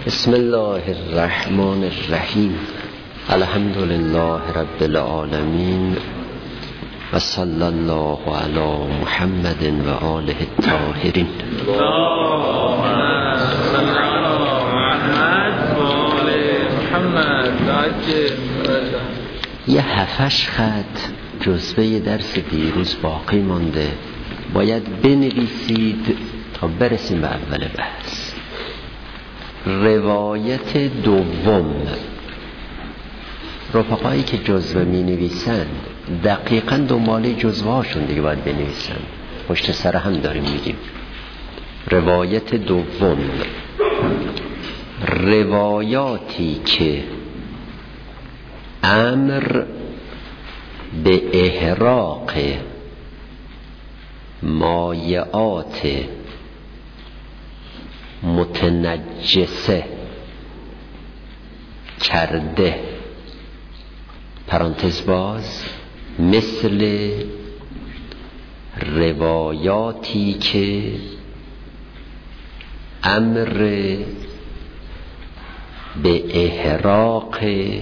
بسم الله الرحمن الرحیم. الحمد لله رب العالمین و صلی الله علی محمد و آله الطاهرین. یه 7-8 خط جزوه درس دیروز باقی مانده، باید بنویسید تا برسیم به اول بحث. روایت دوم، رفقایی که جزوه می نویسن دقیقا دنباله جزوه هاشون دیگه باید بنویسن، پشت سر هم داریم میگیم. روایت دوم، روایاتی که امر به احراق مایعات متنجسه کرده، پرانتز باز، مثل روایاتی که امر به احراق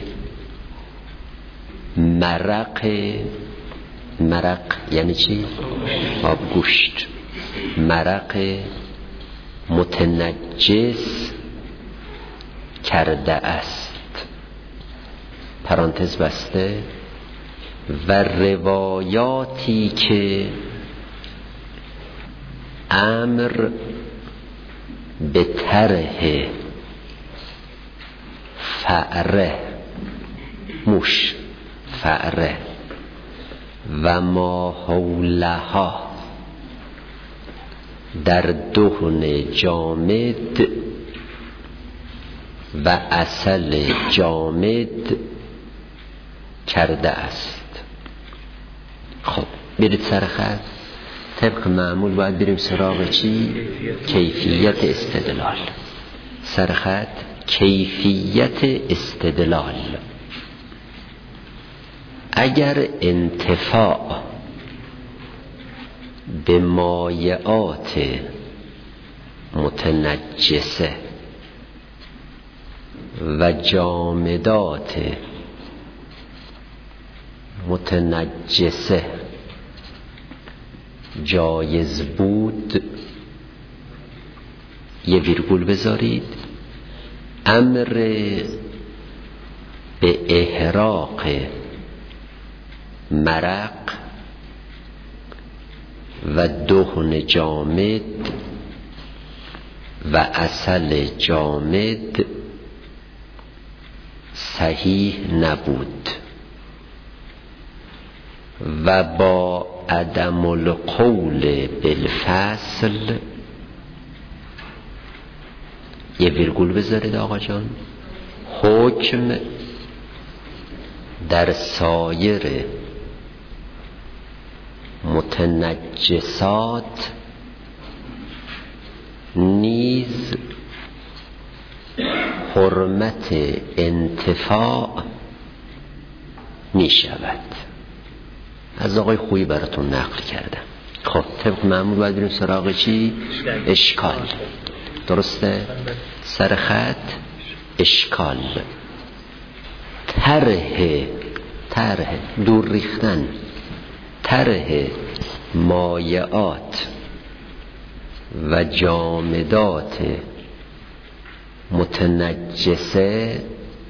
مرق یعنی چی؟ آبگوشت. مرق متنجس کرده است، پرانتز بسته، و روایاتی که امر به طرح فأره، موش، فأره و ما حولها در دهن جامد و عسل جامد کرده است. خب برید سر خط. طبق معمول باید بریم سراغ چی؟ کیفیت استدلال. سر خط کیفیت استدلال. اگر انتفاع به مایعات متنجسه و جامدات متنجسه جایز بود، یه ویرگول بذارید، امر به احراق مرق و دهن جامد و عسل جامد صحیح نبود و با عدم القول بالفصل، یه ویرگول بذارید آقا جان، حکم در سایر متنجسات نیز حرمت انتفاع می شود. از آقای خویی براتون نقل کردم. خب طبق معمول باید بریم سراغ چی؟ اشکال. درسته؟ سر خط اشکال. طرح دور ریختن، طرح مایعات و جامدات متنجسه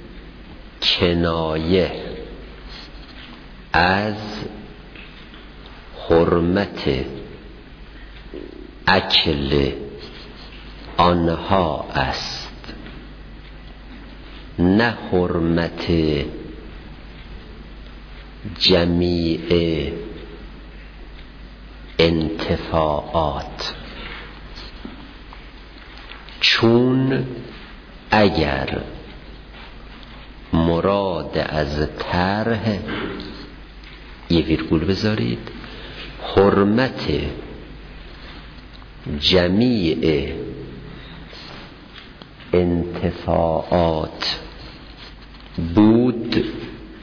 کنایه از حرمت اکل آنها است، نه حرمت جمیع انتفاعات. چون اگر مراد از طرح، یه ویرگول بذارید، حرمت جمیع انتفاعات بود،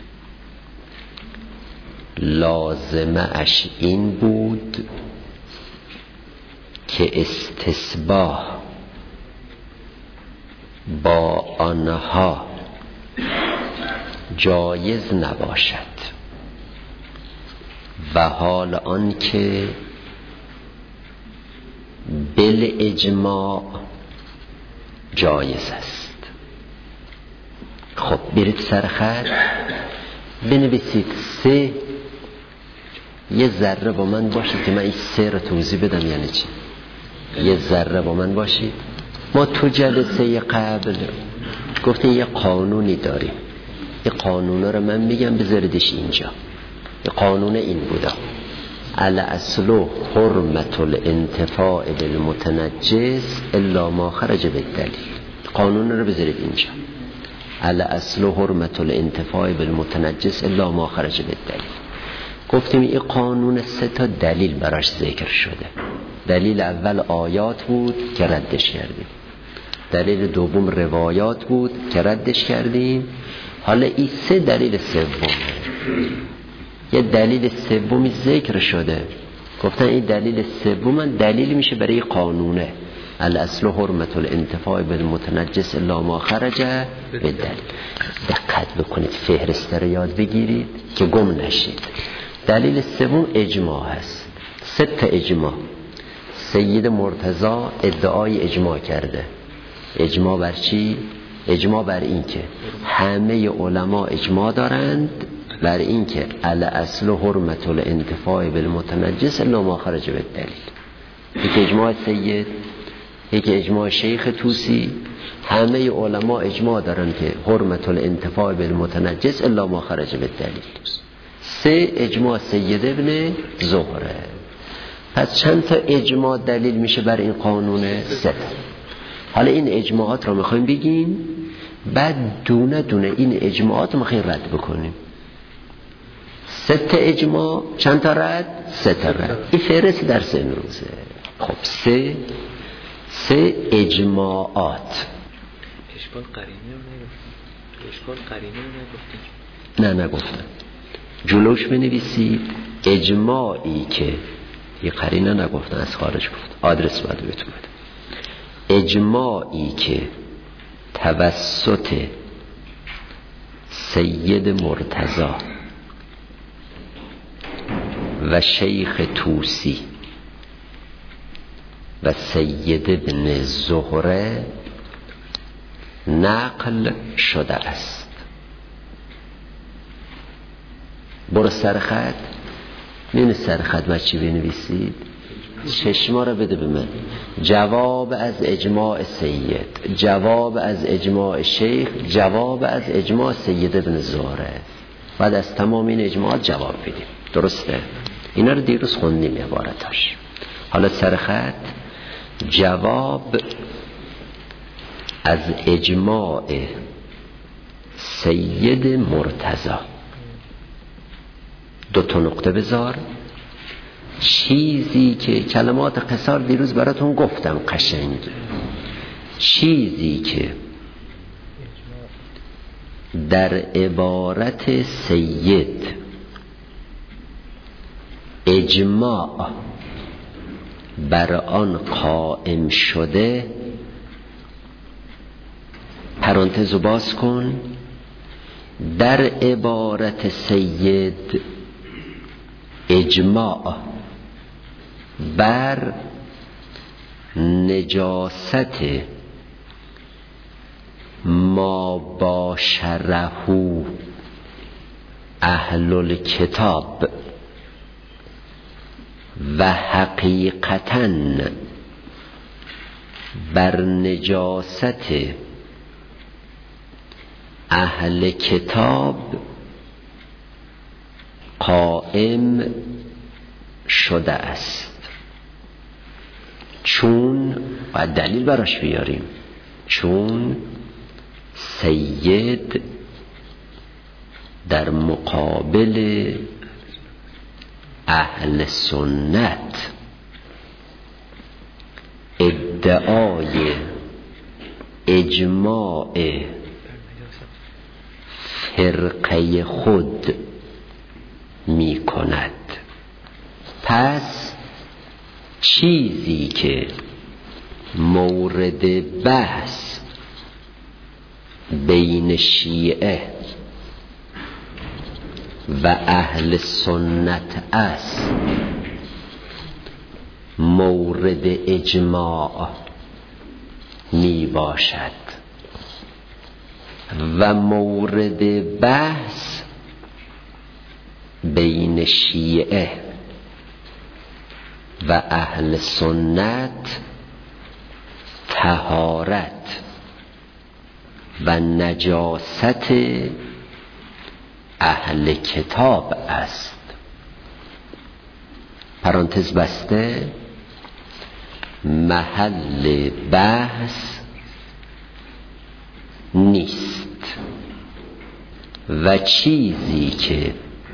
لازمه اش این بود که استصباح با آنها جایز نباشد و حال آن که بالاجماع جایز است. خب برید سر خط بنویسید 3. یه ذره با من باشید که من این 3 رو توضیح بدم یعنی چی. یه ذره با من باشید. ما تو جلسه قبل گفتیم یه قانونی داریم، یه قانونه رو من میگم بذاردش اینجا. یه قانون این بودا: الاصل حرمت الانتفاع بالمتنجس الا ما خرج بالدلیل. قانون رو بذارید اینجا: الاصل حرمت الانتفاع بالمتنجس الا ما خرج بالدلیل. گفتیم این قانون 3 تا دلیل براش ذکر شده. دلیل اول آیات بود که ردش کردیم، دلیل دوم روایات بود که ردش کردیم، حالا این 3 دلیل سومه. یه دلیل سومی ذکر شده، گفتن این دلیل سوم دلیل میشه برای این قانونه: الاصل حرمت الانتفاع بالمتنجس الا ما خرج بالدلیل. دقت بکنید، فهرسته رو یاد بگیرید که گم نشید. دلیل سوم اجماع هست. 3 تا اجماع. سید مرتضی ادعای اجماع کرده. اجماع بر چی؟ اجماع بر این که همه علما اجماع دارند بر این که الاصل حرمت الانتفاع بالمتنجس الا ما خرج بالدلیل. یکی اجماع سید، یکی اجماع شیخ طوسی. همه علما اجماع دارند که حرمت الانتفاع بالمتنجس الا ما خرج بالدلیل. 3 اجماع سید ابن زهره. پس چند تا اجماع دلیل میشه بر این قانون؟ 3. حالا این اجماعات رو میخوایم بگیم، بعد دونه دونه این اجماعات رو میخوایم رد بکنیم. 3 تا اجماع، چند تا رد؟ 3 تا رد. این فهرست درس امروزه. خب 3 اجماعات. اشکال قرینه رو نگفتیم. اشکال قرینه رو نگفتیم. نه نگفتم. جلوش بنویسید اجماعی که یه قرینه نگفتن، از خارج گفت، آدرس باید بهتون بدم. اجماعی که توسط سید مرتضی و شیخ طوسی و سید ابن زهره نقل شده است. برو سرخط. این سرخط ما چی بنویسید؟ چشما رو بده به من. جواب از اجماع سید، جواب از اجماع شیخ، جواب از اجماع سید ابن زهره. بعد از تمام این اجماعات جواب بدیم. درسته؟ اینا رو دیروز خوندیم عبارتاش. حالا سرخط جواب از اجماع سید مرتضی. 2 تا نقطه بذار. چیزی که کلمات قصار دیروز براتون گفتم قشنگ، چیزی که در عبارت سید اجماع بر آن قائم شده، پرانتز باز کن، در عبارت سید اجماع بر نجاست ما باشره اهل الکتاب و حقیقتاً بر نجاست اهل کتاب قائم شده است. چون باید دلیل براش بیاریم، چون سید در مقابل اهل سنت ادعای اجماع فرقه خود می کند. پس چیزی که مورد بحث بین شیعه و اهل سنت است مورد اجماع می باشد و مورد بحث بین شیعه و اهل سنت طهارت و نجاست اهل کتاب است. پرانتز بسته. محل بحث نیست و چیزی که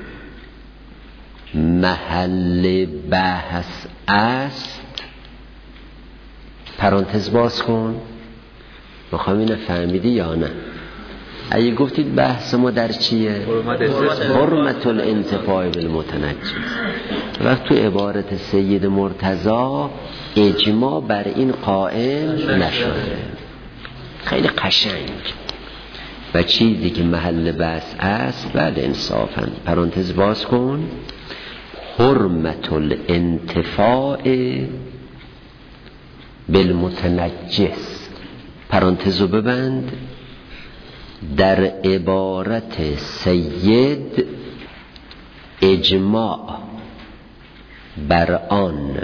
محل بحث است، پرانتز باز کن، میخوام اینو فهمیدی یا نه؟ اگه گفتید بحث ما در چیه؟ حرمت الانتفاع بالمتنجس. وقت تو عبارت سید مرتضی اجماع بر این قائم نشده. خیلی قشنگ. و چیزی که محل بحث است، بله انصافا، پرانتز باز کن، حرمت الانتفاع بالمتنجس، پرانتزو ببند، در عبارت سید اجماع بر آن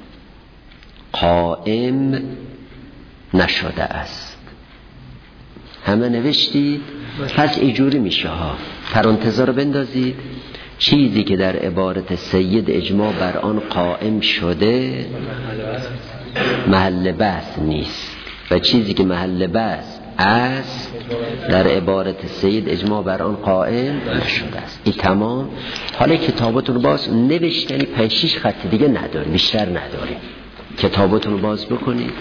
قائم نشده است. همه نوشتید؟ پس اینجوری میشه ها، پرانتزا رو بندازید، چیزی که در عبارت سید اجماع بر آن قائم شده محل بحث نیست و چیزی که محل بحث است در عبارت سید اجماع بر آن قائم نشده است. این تمام. حالا کتابتون باز نوشتنی 5-6 خط دیگه نداری، بیشتر نداری، کتابتون باز بکنید.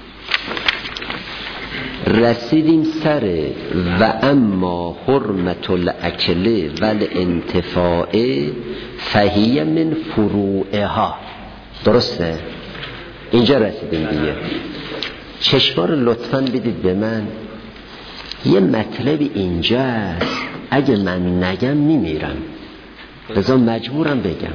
رسیدیم سر و اما حرمت الاکل و الانتفاع فهی من فروعها. درسته؟ اینجا رسیدیم دیگه. چشما رو لطفاً بدید به من. یه مطلب اینجاست، اگه من نگم میمیرم، لذا مجبورم بگم.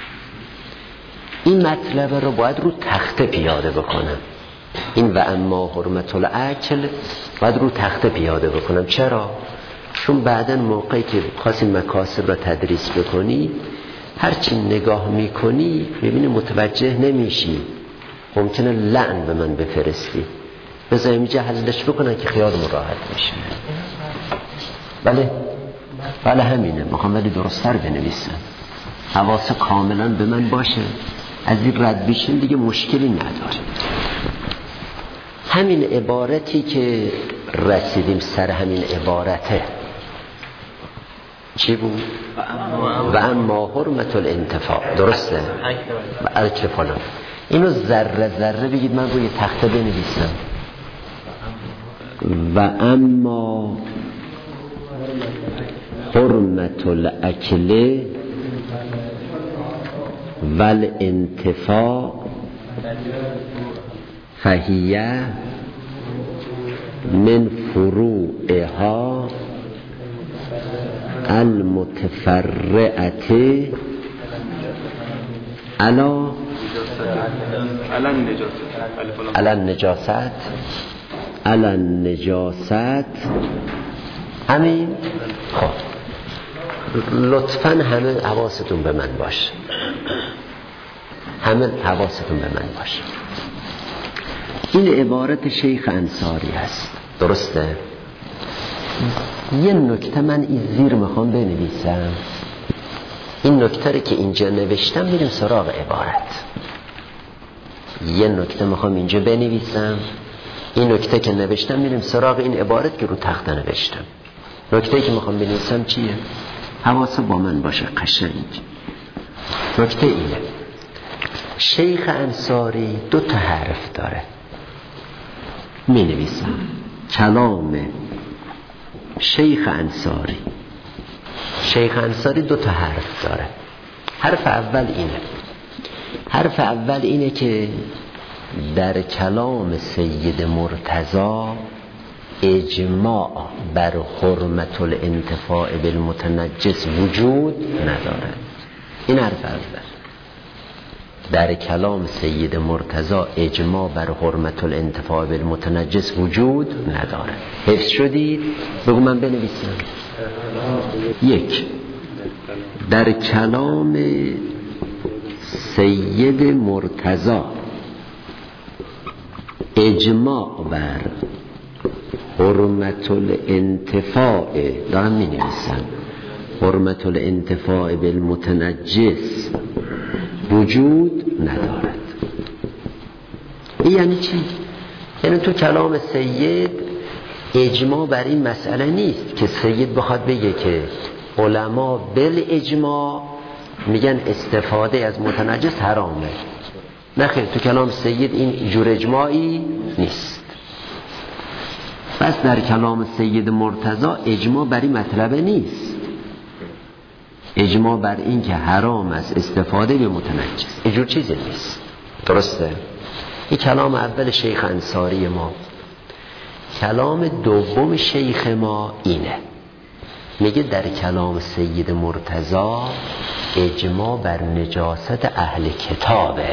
این مطلب رو باید رو تخته پیاده بکنم. این و اما حرمت الاکل باید رو تخته پیاده بکنم. چرا؟ چون بعداً موقعی که خواستین مکاسب را تدریس بکنی، هرچی نگاه میکنی میبینی متوجه نمیشی، ممکنه لعن به من بفرستی. بذار اینجا حلش بکنن که خیال راحت میشه. بله همینه، میخوام ولی درست‌تر بنویسم، حواس کاملا به من باشه. از این رد بشین دیگه مشکلی نداره. همین عبارتی که رسیدیم سر همین عبارته چی بود؟ و اما حرمت الانتفاع. درسته؟ و اکل فلان. اینو ذره ذره بگید، من روی تخته بنویسم. و اما حرمت الاکل و الانتفاع فهیه من فروعها المتفرعه علی النجاست. همین. خب لطفاً همه حواستون به من باشه، همه حواستون به من باشه. این عبارت شیخ انصاری هست. درسته؟ یه نکته من این زیر میخوام بنویسم. این نکته که اینجا نوشتم میریم سراغ عبارت. یه نکته میخوام اینجا بنویسم، این نکته که نوشتم میریم سراغ این عبارت که رو تخته نوشتم. نکته که میخوام بنویسم چیه؟ حواس با من باشه قشنگ. نکته اینه، شیخ انصاری 2 حرف داره. می نویسم کلام شیخ انصاری 2 حرف داره. حرف اول اینه که در کلام سید مرتضی اجماع بر حرمت الانتفاع بالمتنجس وجود ندارد. این حرف اول. در کلام سید مرتضی اجماع بر حرمت الانتفاع بالمتنجس وجود ندارد. حفظ شدید؟ بگو من بنویسم. 1. در کلام سید مرتضی اجماع بر حرمت الانتفاع، دارم می نویسم، حرمت الانتفاع بالمتنجس وجود ندارد. این یعنی چی؟ یعنی تو کلام سید اجماع بر این مسئله نیست که سید بخواد بگه که علما بالاجماع میگن استفاده از متنجس حرامه. نه خیر، تو کلام سید این جور اجماعی نیست. پس در کلام سید مرتضی اجماع بر این مطلبه نیست، اجماع بر این که حرام است استفاده به متنجس، اینجور چیزی نیست. درسته؟ این کلام اول شیخ انصاری ما. کلام دوم شیخ ما اینه، میگه در کلام سید مرتضی اجماع بر نجاست اهل کتابه.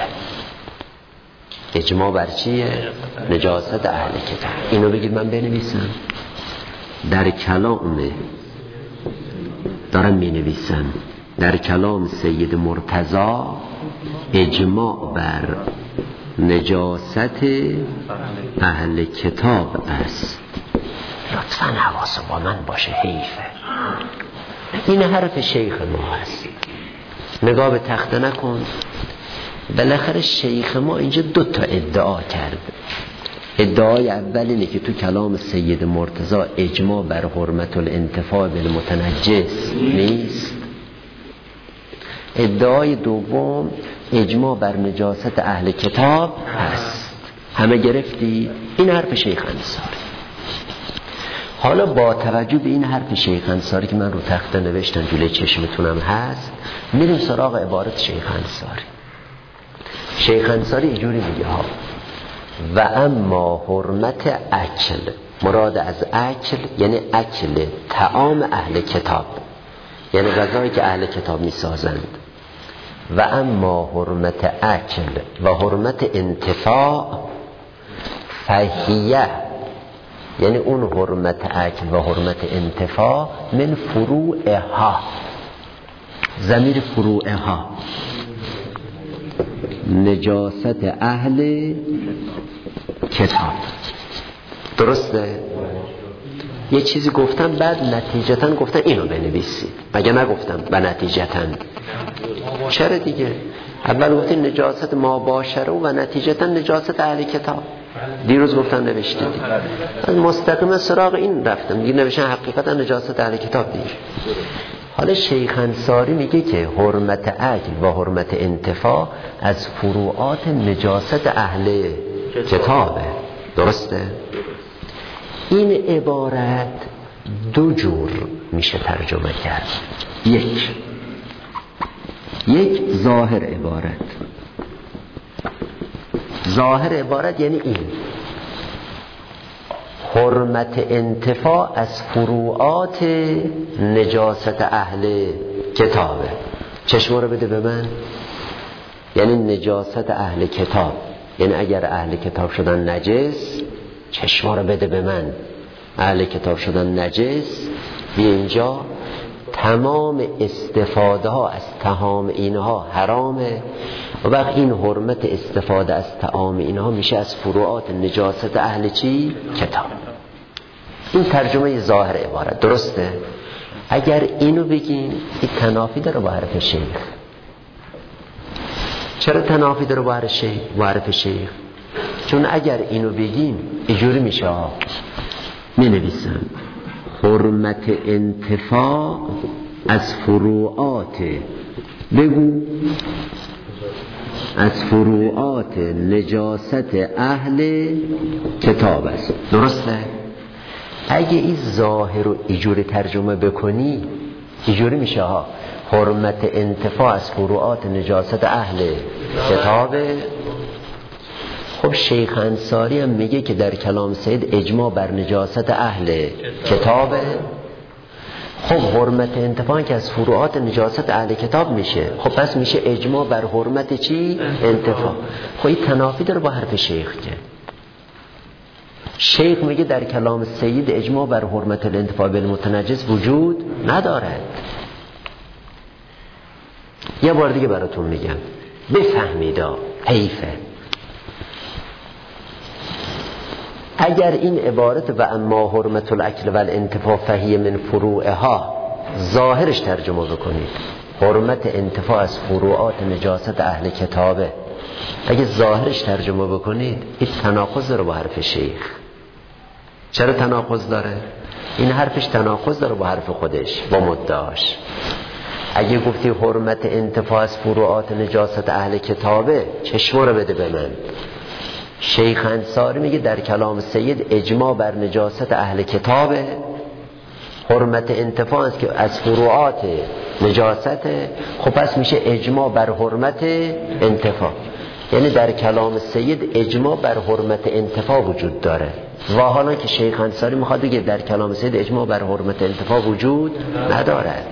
اجماع بر چیه؟ نجاست اهل کتاب. اینو بگید من بنویسم. در کلام، دارم می نویسم، در کلام سید مرتضی اجماع بر نجاست اهل کتاب است. لطفاً حواس با من باشه، حیفه. این حرف شیخ ما هست. نگاه به تخته نکن. بالاخره شیخ ما اینجا 2 تا ادعا کرد. ادعای اول اینه که تو کلام سید مرتضی اجماع بر حرمت الانتفاع بالمتنجس نیست. ادعای دوم اجماع بر نجاست اهل کتاب هست. همه گرفتی؟ این حرف شیخ انصاری. حالا با توجه به این حرف شیخ انصاری که من رو تخته نوشتم جلوی چشمتونم هست، میریم سراغ عبارت شیخ انصاری. شیخ انصاری اینجوری میگه ها: و اما حرمت اکل، مراد از اکل یعنی اکل طعام اهل کتاب، یعنی غذایی که اهل کتاب میسازند. و اما حرمت اکل و حرمت انتفاع فهیه، یعنی اون حرمت اکل و حرمت انتفاع من فروعها، ضمیر فروعها نجاست اهل کتاب. درسته؟ یه چیزی گفتم بعد نتیجتاً گفتم اینو بنویسید، مگه نگفتم و نتیجتاً؟ چرا دیگه؟ اول گفتیم نجاست ما باشره و نتیجتاً نجاست اهل کتاب. دیروز گفتم نوشتید، مستقیم سراغ این رفتم دیگه، نوشتن حقیقتا نجاست اهل کتاب دیگه. حالا شیخ انصاری میگه که حرمت اکل و حرمت انتفاع از فروعات نجاست اهل کتابه. درسته؟ این عبارت 2 جور میشه ترجمه کرد. یک ظاهر عبارت. ظاهر عبارت یعنی این: حرمت انتفاع از فروعات نجاست اهل کتابه. چشم رو بده به من. یعنی نجاست اهل کتاب، یعنی اگر اهل کتاب شدن نجس، چشم رو بده به من، اهل کتاب شدن نجس، بی اینجا تمام استفاده ها از طعام اینها حرامه. و وقت این حرمت استفاده از طعام اینها میشه از فروعات نجاست اهل چی؟ کتاب. این ترجمه ظاهر عبارت. درسته؟ اگر اینو بگیم این تنافی داره با حرف شیخ. چرا تنافی داره با حرف شیخ؟ چون اگر اینو بگیم اینجوری میشه، می نویسم حرمت انتفاع از فروعات، بگو از فروعات نجاست اهل کتاب است. درسته؟ اگه این ظاهر رو اینجوری ترجمه بکنی اینجوری میشه حرمت انتفاع از فروعات نجاست اهل کتاب، خب شیخ انصاری هم میگه که در کلام سید اجماع بر نجاست اهل کتابه. خب حرمت انتفاع که از فروعات نجاست اهل کتاب میشه، خب پس میشه اجماع بر حرمت چی؟ انتفاع. خب این تنافی داره با حرف شیخ که شیخ میگه در کلام سید اجماع بر حرمت الانتفاع بالمتنجس وجود ندارد. یه بار دیگه براتون میگم بفهمیدا، حیفه. اگر این عبارت و اما حرمت الاکل و الانتفاع فهی من فروعها ظاهرش ترجمه بکنید، حرمت انتفاع از فروعات نجاست اهل کتابه، اگه ظاهرش ترجمه بکنید این تناقض داره با حرف شیخ. چرا تناقض داره؟ این حرفش تناقض داره با حرف خودش، با مدعاش. اگه گفتی حرمت انتفاع از فروعات نجاست اهل کتابه، چشم رو بده به من. شیخ انصاری میگه در کلام سید اجماع بر نجاست اهل کتابه، حرمت انتفاع است که از فروعات نجاسته، خب پس میشه اجماع بر حرمت انتفاع. یعنی در کلام سید اجماع بر حرمت انتفاع وجود داره و حالا که شیخ انصاری میخواد بگه در کلام سید اجماع بر حرمت انتفاع وجود ندارد.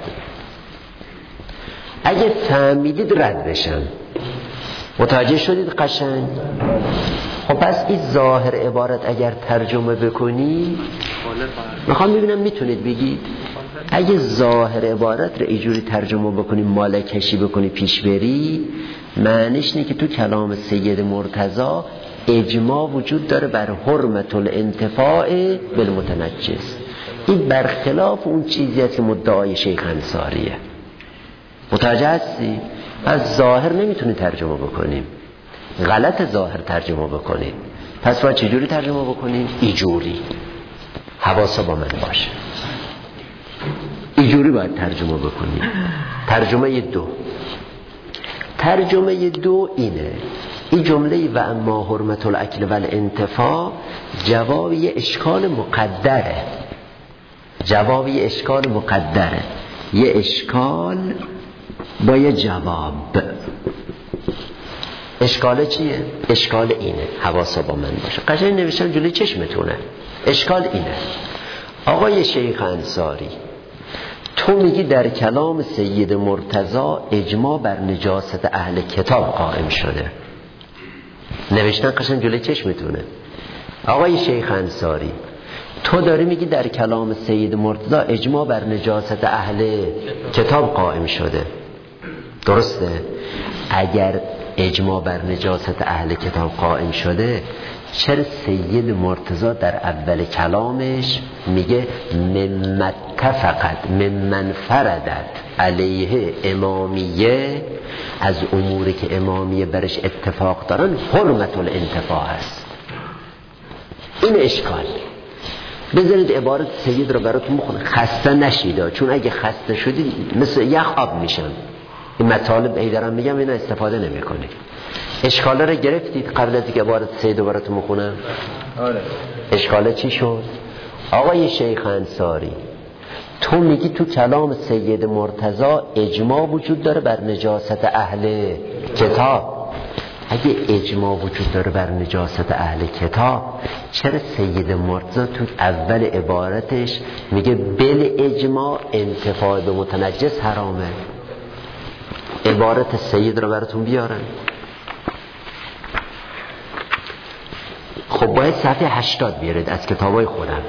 اگه فهمیدید رد بشم، متوجه شدید قشنگ؟ خب پس این ظاهر عبارت اگر ترجمه بکنی، میخوام ببینم میتونید بگید اگه ظاهر عبارت رو اینجوری ترجمه بکنی، مالکشی بکنی، پیش بری، معنیش اینه که تو کلام سید مرتضی اجماع وجود داره بر حرمت الانتفاع بالمتنجس. این برخلاف اون چیزی است که مدعای شیخ انصاریه. متوجه هستی؟ پس ظاهر نمیتونی ترجمه بکنیم، غلط ظاهر ترجمه بکنیم. پس باید چجوری ترجمه بکنیم؟ اینجوری. حواسا با من باشه، اینجوری باید ترجمه بکنیم. ترجمه دو اینه، این جمله و اما حرمت الاکل و الانتفاع جواب یه اشکال مقدره. یه اشکال با یه جواب. اشکال چیه؟ اشکال اینه، حواسا با من باشه. قشنگ نوشتم جلوی چشمتونه. اشکال اینه، آقای شیخ انصاری تو میگی در کلام سید مرتضی اجماع بر نجاست اهل کتاب قائم شده. نوشتن قشنگ جلوی چشمتونه. آقای شیخ انصاری تو داری میگی در کلام سید مرتضی اجماع بر نجاست اهل کتاب قائم شده. درسته؟ اگر اجماع بر نجاست اهل کتاب قائم شده، چرا سید مرتضی در اول کلامش میگه ممن فردت علیه امامیه، از اموری که امامیه برش اتفاق دارن حرمت الانتفاع است. این اشکال. بذارید عبارت سید رو براتون بخونم، خسته نشید، چون اگه خسته شدید مثل یخ آب میشن. این مطالب ای دارم میگم اینا استفاده نمی کنید. اشکاله رو گرفتید قبل از اینکه عبارت سید رو براتون بخونم؟ آره. اشکاله چی شد؟ آقای شیخ انصاری تو میگی تو کلام سید مرتضی اجماع وجود داره بر نجاست اهل کتاب. اگه اجماع وجود داره بر نجاست اهل کتاب، چرا سید مرتضی تو اول عبارتش میگه بل اجماع انتفاع به متنجس حرامه؟ عبارت سید رو براتون بیارن. خب باید صفحه 80 بیارید از کتابای خودم.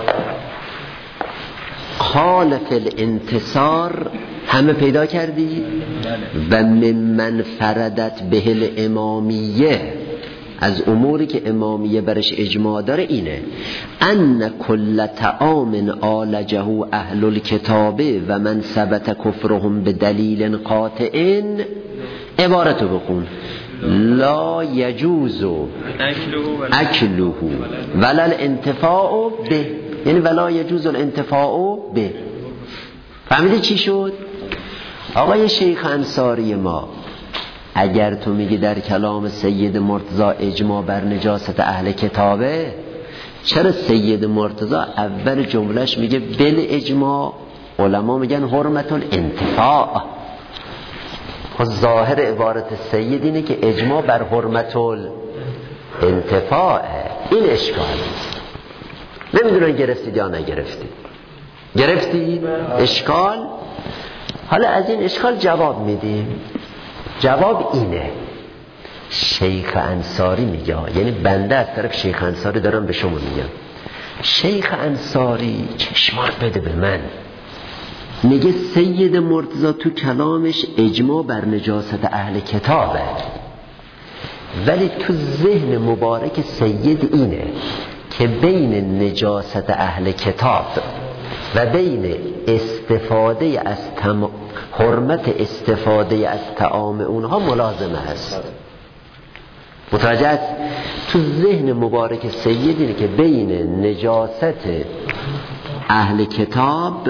خالف الانتصار همه پیدا کردی؟ و ممن فردت به الامامیه، از اموری که امامیه برش اجماع داره اینه ان کل طعام آلجه اهل الکتابه و من ثبت کفرهم به دلیل قاطع. عبارتو بخون، لا یجوز اکله ولا الانتفاع به، یعنی ولا یجوز الانتفاع به. فهمیدی چی شد؟ آقای شیخ انصاری ما اگر تو میگی در کلام سید مرتضی اجماع بر نجاست اهل کتابه، چرا سید مرتضی اول جملهش میگه بل اجماع، علما میگن حرمت الانتفاع؟ ظاهر عبارت سید اینه که اجماع بر حرمت انتفاع. این اشکال. نمیدونن گرفتید یا نگرفتید. گرفتید اشکال. حالا از این اشکال جواب میدیم. جواب اینه، شیخ انصاری میگه، یعنی بنده از طرف شیخ انصاری دارم به شما میگم، شیخ انصاری چشمات بده به من، میگه سید مرتضی تو کلامش اجماع بر نجاست اهل کتابه، ولی تو ذهن مبارک سید اینه که بین نجاست اهل کتاب و بین استفاده از حرمت استفاده از طعام اونها ملازمه هست. متوجه است؟ تو ذهن مبارک سید اینه که بین نجاست اهل کتاب،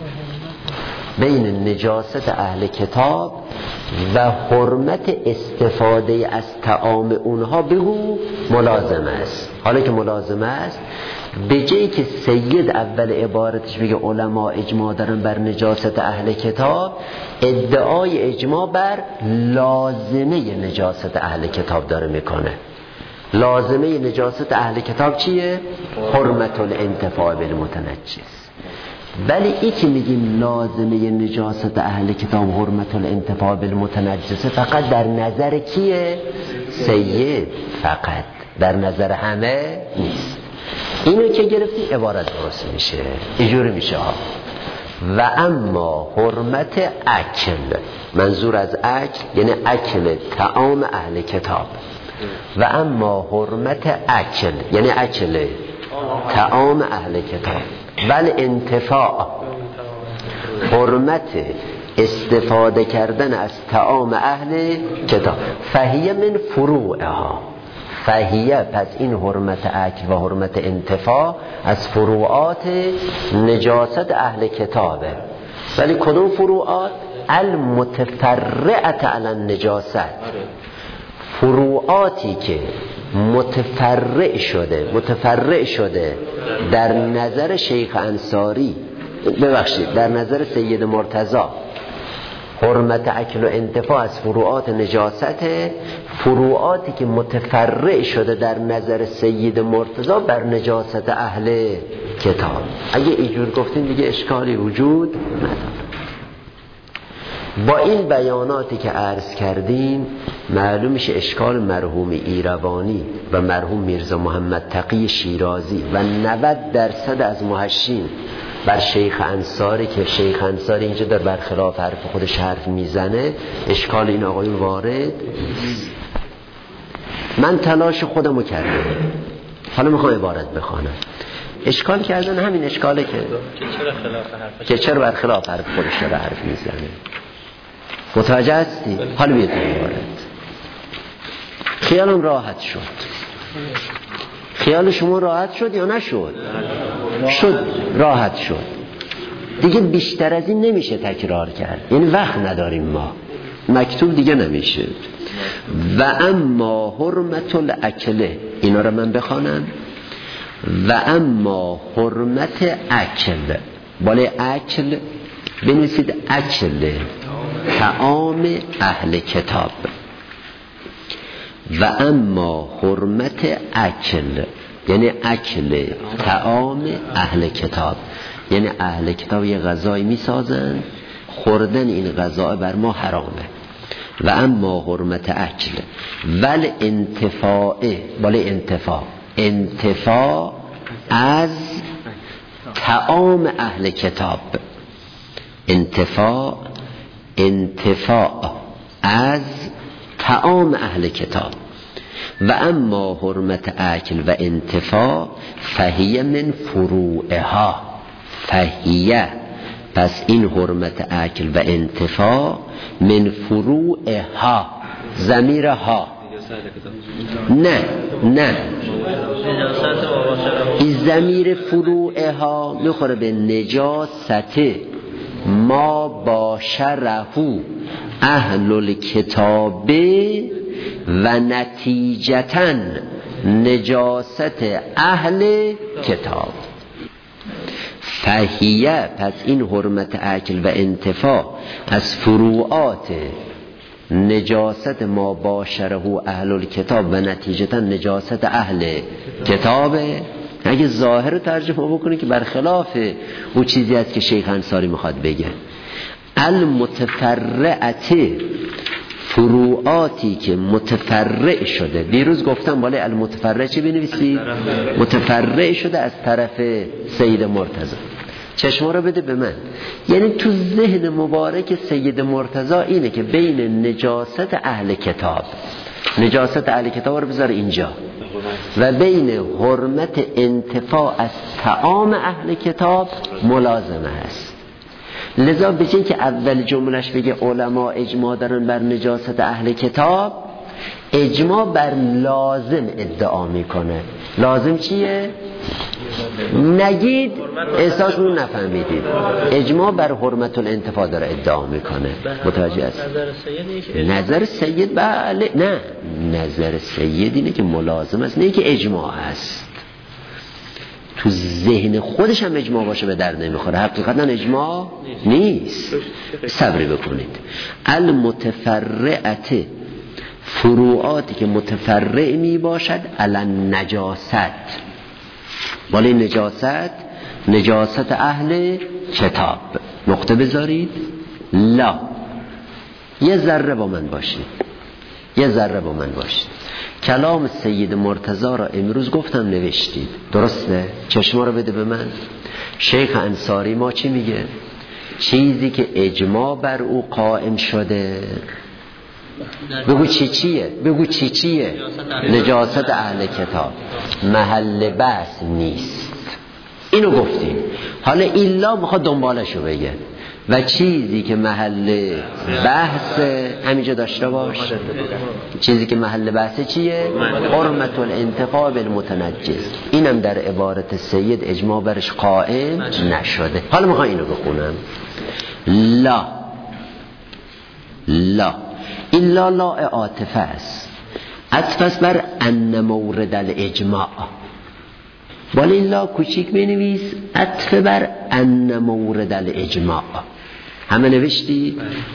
بین نجاست اهل کتاب و حرمت استفاده از طعام اونها بگو ملازمه است. حالا که ملازمه است، به جایی که سید اول عبارتش بگه علما اجماع دارن بر نجاست اهل کتاب، ادعای اجماع بر لازمه نجاست اهل کتاب داره میکنه. لازمه نجاست اهل کتاب چیه؟ حرمت الانتفاع بالمتنجس. ولی ای که میگیم لازمه نجاست اهل کتاب حرمت الانتفاع بالمتنجس فقط در نظر کیه؟ سید. فقط در نظر همه نیست. اینو که گرفتی عبارت درست میشه، اینجوری میشه ها. و اما حرمت اکل، منظور از اکل یعنی اکل طعام اهل کتاب، و اما حرمت اکل یعنی اکل طعام اهل کتاب، ولی انتفاع حرمت استفاده کردن از طعام اهل کتاب، فهیه من فروعها، فهیه پس این حرمت اکل و حرمت انتفاع از فروعات نجاست اهل کتابه. ولی کدوم فروعات؟ المتفرعه علی النجاست، فروعاتی که متفرع شده در نظر شیخ انصاری، ببخشید در نظر سید مرتضی، حرمت اکل و انتفاع از فروعات نجاست، فروعاتی که متفرع شده در نظر سید مرتضی بر نجاست اهل کتاب. اگه اینجور گفتین دیگه اشکالی وجود نداره. با این بیاناتی که عرض کردیم معلوم میشه اشکال مرحوم ایروانی و مرحوم میرزا محمد تقی شیرازی و 90% از محشین بر شیخ انصاری که شیخ انصاری اینجا در برخلاف حرف خودش حرف میزنه، اشکال این آقایون وارد نیست. من تلاش خودمو کردم، حالا میخوام عبارت بخوانم. اشکال کردن همین اشکاله که چرا برخلاف حرف خودش داره حرف میزنه. متوجه هستی؟ حالا بیاد عبارت. خیالم راحت شد. خیال شما راحت شد یا نشد؟ شد، راحت شد. دیگه بیشتر از این نمیشه تکرار کرد، یعنی وقت نداریم ما، مکتوب دیگه نمیشه. و اما حرمت الاکل، اینا رو من بخوانم. و اما حرمت اکل، بالای اکل بنویسید اکل طعام اهل کتاب. و اما حرمت اکل یعنی اکل طعام اهل کتاب، یعنی اهل کتاب یه غذایی میسازن، خوردن این غذا بر ما حرامه. و اما حرمت اکل ول انتفاع، بالای انتفاع از طعام اهل کتاب، انتفاع از طعام اهل کتاب. و اما حرمت اکل و انتفاع فهیه من فروعها، فهیه پس این حرمت اکل و انتفاع من فروعها، ضمیر ها، نه این ضمیر فروعها میخوره به نجاست ما باشره اهل الکتاب و نتیجتاً نجاست اهل کتاب. فهیه پس این حرمت اکل و انتفاع از فروعات نجاست ما باشره اهل الکتاب و نتیجتا نجاست اهل کتابه. اگه ظاهر ترجمه بکنی که برخلاف اون چیزی است که شیخ انصاری میخواد بگه. المتفرعت، فروعاتی که متفرع شده. دیروز گفتم بالای المتفرع چی بنویسید؟ متفرع شده از طرف سید مرتضی. چشما رو بده به من. یعنی تو ذهن مبارک سید مرتضی اینه که بین نجاست اهل کتاب، نجاست اهل کتاب رو بذار اینجا، و بین حرمت انتفاع از طعام اهل کتاب ملازمه هست. لذا بچین که اول جملش بگه علما اجماع دارن بر نجاست اهل کتاب، اجماع بر لازم ادعا میکنه. لازم چیه؟ نگید احساسمون نفهمیدید. اجماع بر حرمت الانتفاع داره ادعا میکنه. متوجه است؟ نظر سید بله، نه نظر سید اینه که ملازم است، نه که اجماع است. تو ذهن خودش هم اجماع باشه به درد نمیخوره، حقیقتا اجماع نیست. صبری بکنید. المتفرعت، فروعاتی که متفرع می باشد علی نجاست، ولی نجاست اهل کتاب. نقطه بذارید. لا، یه ذره با من باشید، یه ذره با من باشید. کلام سید مرتضی را امروز گفتم نوشتید، درسته؟ چشما رو بده به من. شیخ انصاری ما چی میگه؟ چیزی که اجماع بر او قائم شده، بگو چی چیه؟ نجاست اهل کتاب، محل بحث نیست. اینو گفتیم. حالا ایلا میخواد دنبالشو بگه. و چیزی که محل بحث همینجا داشته باش. چیزی که محل بحث چیه؟ حرمت الانتفاع بالمتنجس. اینم در عبارت سید اجماع برش قائم نشده. حالا میخوام اینو بخونم. لا ایلا لا عاطفه است، عطف بر ان مورد الاجماع. بالا ایلا کوچیک بنویس، عطف بر ان مورد الاجماع. همه نوشتی؟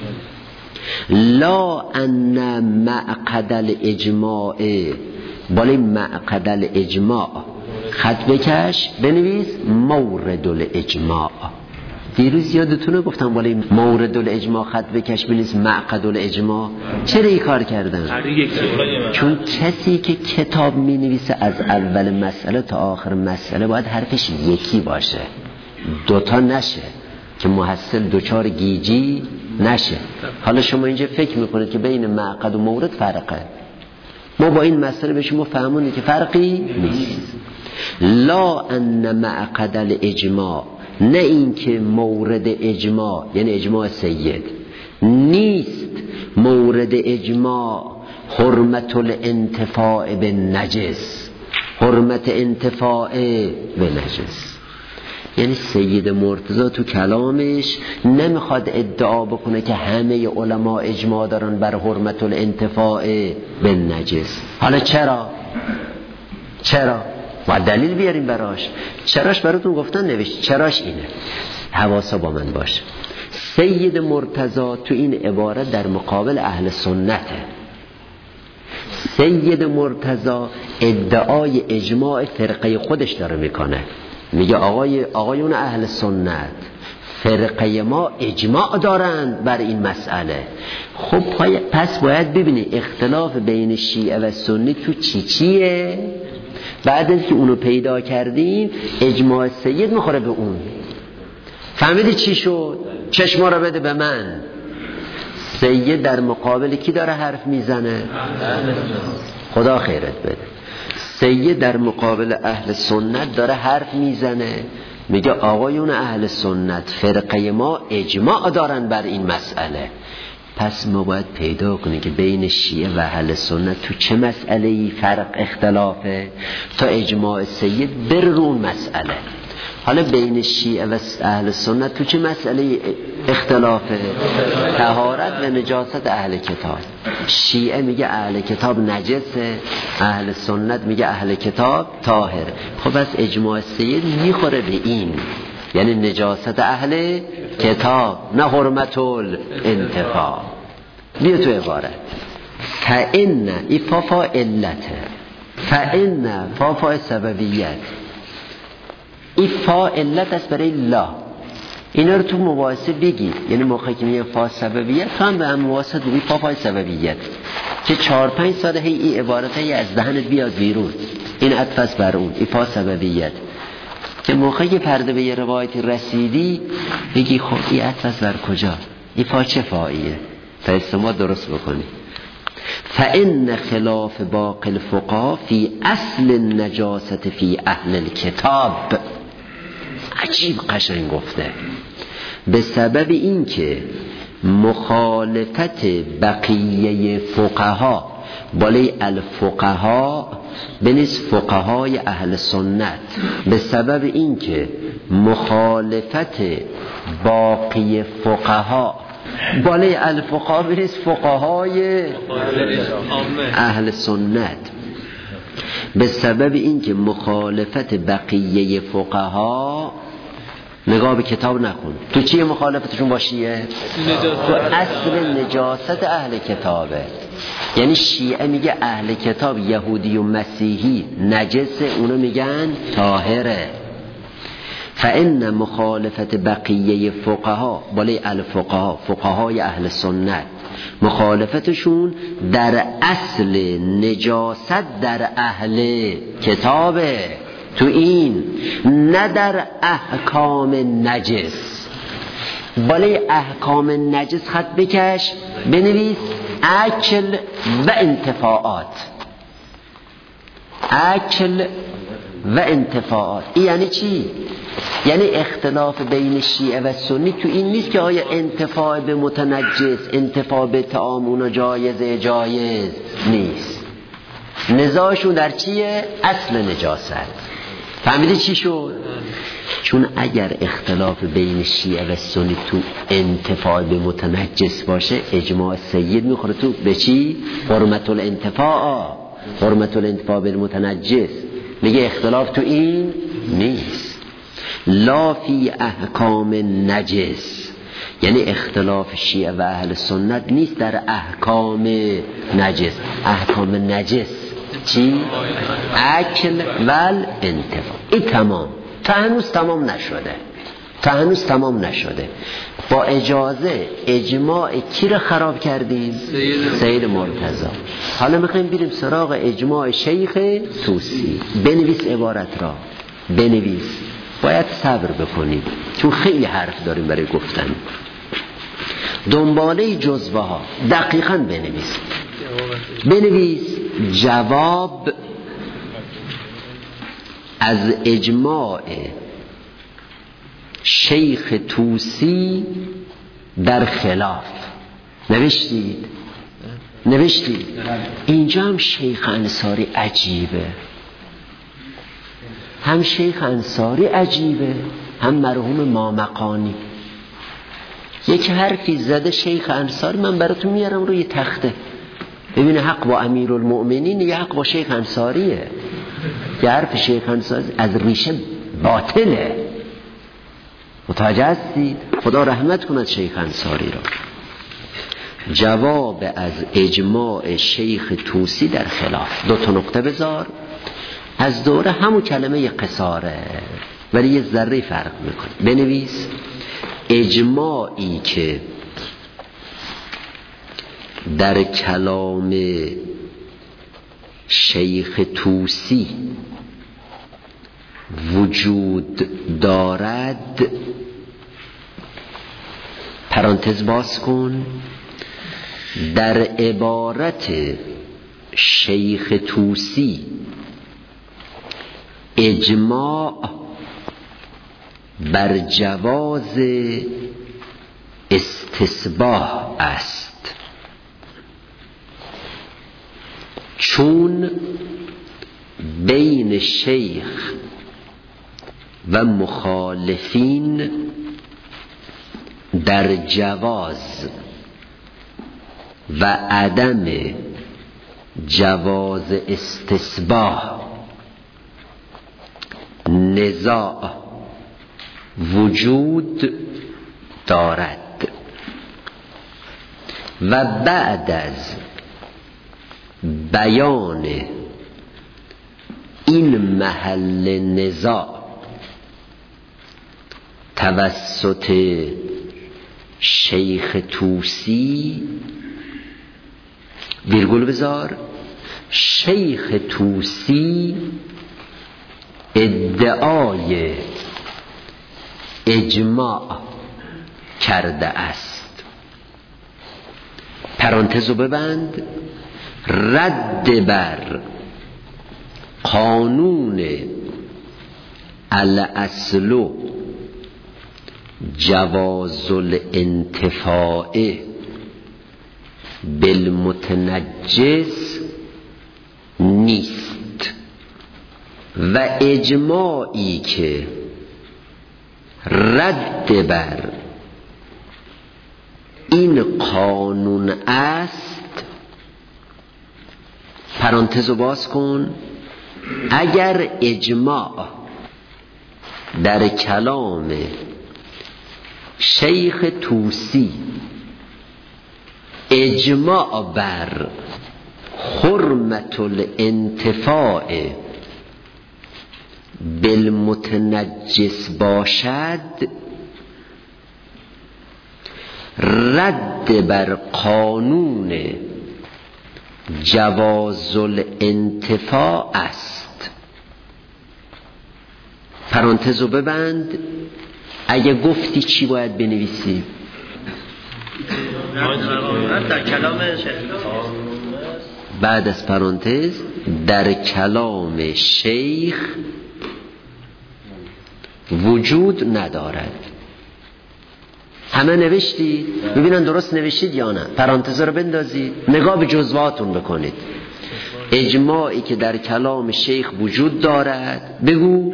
لا ان معقد الاجماع. بالا معقد الاجماع خط بکش بنویس مورد الاجماع. دیروز یادتونه گفتم بالای مورد الاجماع خط بکش بنویس معقد الاجماع. چرا این کار کردن؟ چون کسی که کتاب می نویسه از اول مسئله تا آخر مسئله باید حرفش یکی باشه، دوتا نشه که محصل دوچار گیجی نشه. حالا شما اینجا فکر میکنید که بین معقد و مورد فرقه. ما با این مسئله به شما فهمونی که فرقی نیست. لا ان معقد الاجماع، نه این که مورد اجماع یعنی اجماع سید نیست. مورد اجماع حرمت الانتفاع به نجس، حرمت انتفاع به نجس. یعنی سید مرتضی تو کلامش نمیخواد ادعا بکنه که همه علما اجماع دارن بر حرمت الانتفاع به نجس. حالا چرا؟ و دلیل بیاریم براش. چراش براتون گفتن نوشت. چراش اینه، حواسا با من باشه. سید مرتضی تو این عبارت در مقابل اهل سنته. سید مرتضی ادعای اجماع فرقه خودش داره میکنه. میگه آقایون اهل سنت فرقه ما اجماع دارند بر این مسئله. خب پس باید ببینی اختلاف بین شیعه و سنی تو چیه؟ بعد از که اونو پیدا کردیم اجماع سید میخوره به اون. فهمیدی چی شد؟ چشما رو بده به من. سید در مقابل کی داره حرف میزنه؟ خدا خیرت بده. سید در مقابل اهل سنت داره حرف میزنه، میگه آقایون اهل سنت فرقه ما اجماع دارن بر این مسئله. پس ما باید پیدا کنیم که بین شیعه و اهل سنت تو چه مسئله‌ای فرق اختلافه تا اجماع سید بر رون مسئله. حالا بین شیعه و اهل سنت تو چه مسئله اختلافه؟ طهارت و نجاست اهل کتاب. شیعه میگه اهل کتاب نجسه، اهل سنت میگه اهل کتاب طاهر. خب بس اجماع سید میخوره به این، یعنی نجاست اهل کتاب، نه حرمت الانتفاع. بیا تو عبارت فإن ای فا علته، فإن فا سببیت، این فا علت است برای لا. اینا رو تو مباحثه بگید، یعنی موقعی که میگه فا سببیت تو هم به هم مباحثه بگید فا سببیت که 4-5 سال هی این عبارت هی از دهنت بیاد بیرون، این عطف است بر اون، این فا سببیت که موقعی که پرده به یه روایتی رسیدی بگی خب این عطف است بر کجا، این فا چه فاییه تا استماع درست بکنی. فإن خلاف باقی الفقها فی اصل النجاست فی اهل الکتاب. عجیب قشنگ گفته، به سبب این که مخالفت بقیه فقها بالای الفقها بنز فقهای اهل سنت، به سبب این که مخالفت باقی فقها بالای الفقها بنز فقهای اهل سنت، به سبب این که مخالفت بقیه فقها، نگاه به کتاب نکن تو چیه مخالفتشون باشیه؟ تو اصل نجاست اهل کتابه. یعنی شیعه میگه اهل کتاب یهودی و مسیحی نجسه، اونو میگن طاهره. فإن مخالفت بقیه فقها بالای الفقها، فقهای اهل سنت، مخالفتشون در اصل نجاست در اهل کتابه، تو این نه در احکام نجس. بالای احکام نجس خط بکش بنویس اکل و انتفاعات، اکل و انتفاعات. این یعنی چی؟ یعنی اختلاف بین شیعه و سنی تو این نیست که آیا انتفاع به متنجس، انتفاع به طعام اونا جایزه، جایز نیست. نزاعشون در چیه؟ اصل نجاست. فهمیدی چی شد؟ چون اگر اختلاف بین شیعه و سنی تو انتفاع به متنجس باشه، اجماع سید میخوره تو به چی؟ حرمت الانتفاع، حرمت الانتفاع بالمتنجس. میگه اختلاف تو این نیست. لا فی احکام نجس، یعنی اختلاف شیعه و اهل سنت نیست در احکام نجس. احکام نجس چی؟ اکل و انتفاع. این تمام، تا هنوز تمام نشده، تا هنوز تمام نشده. با اجازه اجماع کی رو خراب کردیم؟ سید مرتضی. حالا میخوایم بریم سراغ اجماع شیخ طوسی. بنویس عبارت را، بنویس. باید صبر بکنیم چون خیلی حرف داریم برای گفتن. دنباله جزوه ها دقیقاً بنویس. بنویس جواب از اجماع شیخ طوسی در خلاف. نوشتید؟ نوشتید؟ اینجا هم شیخ انصاری عجیبه، هم شیخ انصاری عجیبه، هم مرحوم مامقانی. یک حرفی زده شیخ انصاری، من براتون میارم روی تخته، ببینه حق با امیرالمؤمنین یا حق با شیخ انصاریه. یه حرف شیخ انصاری از ریشه باطله. متوجه هستید؟ خدا رحمت کند شیخ انصاری را. جواب از اجماع شیخ طوسی در خلاف. 2 نقطه بذار. از دوره همون کلمه قصاره ولی یه ذره فرق میکنه. بنویس اجماعی که در کلام شیخ طوسی وجود دارد، پرانتز باز کن، در عبارت شیخ طوسی اجماع بر جواز استثباح است، چون بین شیخ و مخالفین در جواز و عدم جواز استثباح نزاع وجود دارد. و بعد از بیان این محل نزاع توسط شیخ طوسی، ویرگول بذار، شیخ طوسی ادعای اجماع کرده است، پرانتزو ببند، رد بر قانون الاصل جواز الانتفاع بالمتنجس نیست و اجماعی که رد بر این قانون است، پرانتزو باز کن، اگر اجماع در کلام شیخ طوسی اجماع بر حرمت الانتفاع بالمتنجس باشد، رد بر قانون جواز الانتفاع است. پرانتزو ببند، اگه گفتی چی باید بنویسی؟ در کلام شیخ، بعد از پرانتز در کلام شیخ وجود ندارد. همه نوشتید؟ ببینن درست نوشتید یا نه. پرانتز رو بندازید، نگاه به جزواتون بکنید. اجماعی که در کلام شیخ وجود دارد، بگو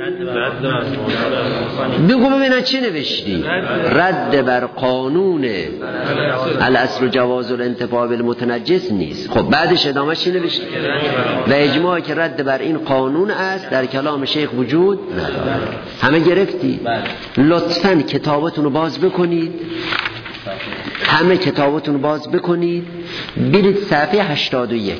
ببینن چی نوشتی. رد بر قانون الاصل جواز الانتفاع بالمتنجس نیست. خب بعدش ادامه چی نوشتی؟ و اجماعی که رد بر این قانون است در کلام شیخ وجود ندارد. همه گرفتی؟ لطفاً کتابتون رو باز بکنید، همه کتابتون رو باز بکنید، برید صفحه 81.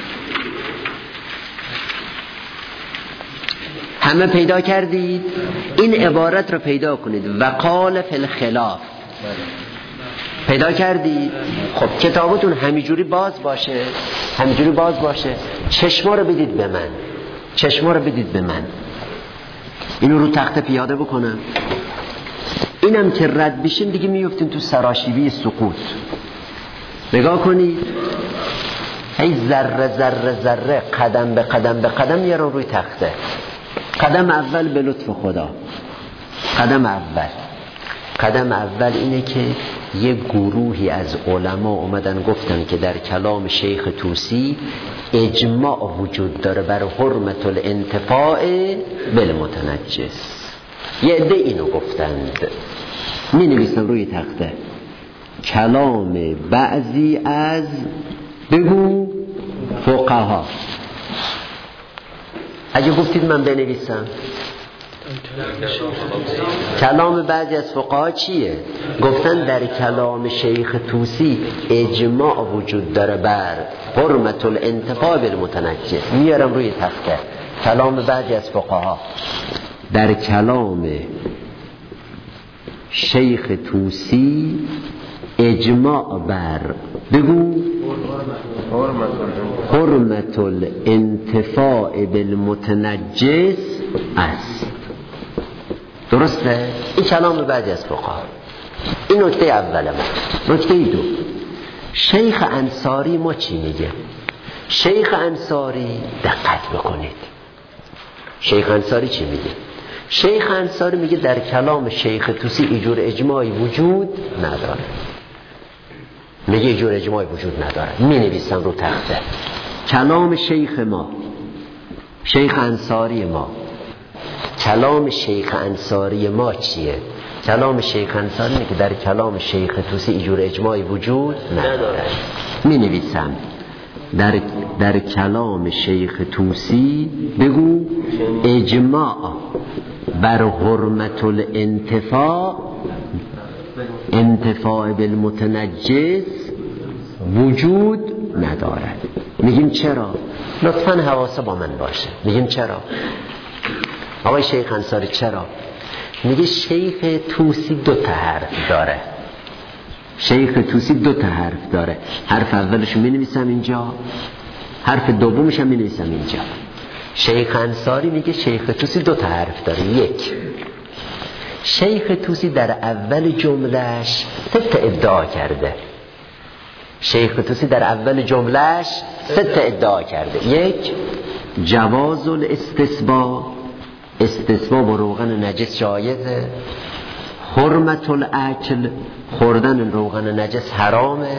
همه پیدا کردید؟ این عبارت رو پیدا کنید، وقال فی الخلاف. پیدا کردید؟ خب کتابتون همینجوری باز باشه، همینجوری باز باشه. چشما رو بدید به من، چشما رو بدید به من. اینو رو تخته پیاده بکنم. اینم که رد بشین دیگه میفتیم تو سراشیبی سقوط. نگاه کنید، هی ذره ذره ذره، قدم به قدم به قدم یه رو روی تخته. قدم اول به لطف خدا، قدم اول اینه که یه گروهی از علما اومدن گفتن که در کلام شیخ طوسی اجماع وجود داره بر حرمت الانتفاع بالمتنجس. یه عده اینو گفتند. می نویسن روی تخته کلام بعضی از، بگو، فقها. اگه گفتید من بنویسم، کلام بعضی از فقها چیه؟ گفتن در کلام شیخ طوسی اجماع وجود داره بر حرمت الانتفاع بالمتنجس. میارم روی تخته کلام بعضی از فقها در کلام شیخ طوسی اجماع بر، بگو، حرمت الانتفاع بالمتنجس است. درسته؟ این کلام بعضی از فقها. این نکته اول ما. نکته دو، شیخ انصاری ما چی میگه؟ شیخ انصاری، دقت بکنید، شیخ انصاری چی میگه؟ شیخ انصاری میگه در کلام شیخ طوسی ایجور اجماعی وجود نداره. میگه ایجور اجماعی وجود نداره. می نویسم رو تخته کلام شیخ ما، شیخ انصاری ما. کلام شیخ انصاری ما چیه؟ کلام شیخ انصاری میگه در کلام شیخ طوسی ایجور اجماعی وجود نداره. می نویسم در کلام شیخ طوسی، بگو، اجماع بر حرمت الانتفاع، انتفاع بالمتنجس وجود ندارد. میگیم چرا؟ لطفاً حواس با من باشه. میگیم چرا؟ آقای شیخ انصاری چرا؟ میگه شیخ طوسی 2 حرف داره. شیخ طوسی 2 حرف داره. حرف اولش می نویسم اینجا، حرف دومش هم می نویسم اینجا. شیخ انصاری میگه شیخ طوسی 2 حرف داره. 1. شیخ طوسی در اول جملهش 3 ادعا کرده. شیخ طوسی در اول جملهش 3 ادعا کرده. 1. جواز الاستصبا، استصبا با روغن نجس جایزه. حرمت الاکل، خوردن روغن نجس حرامه.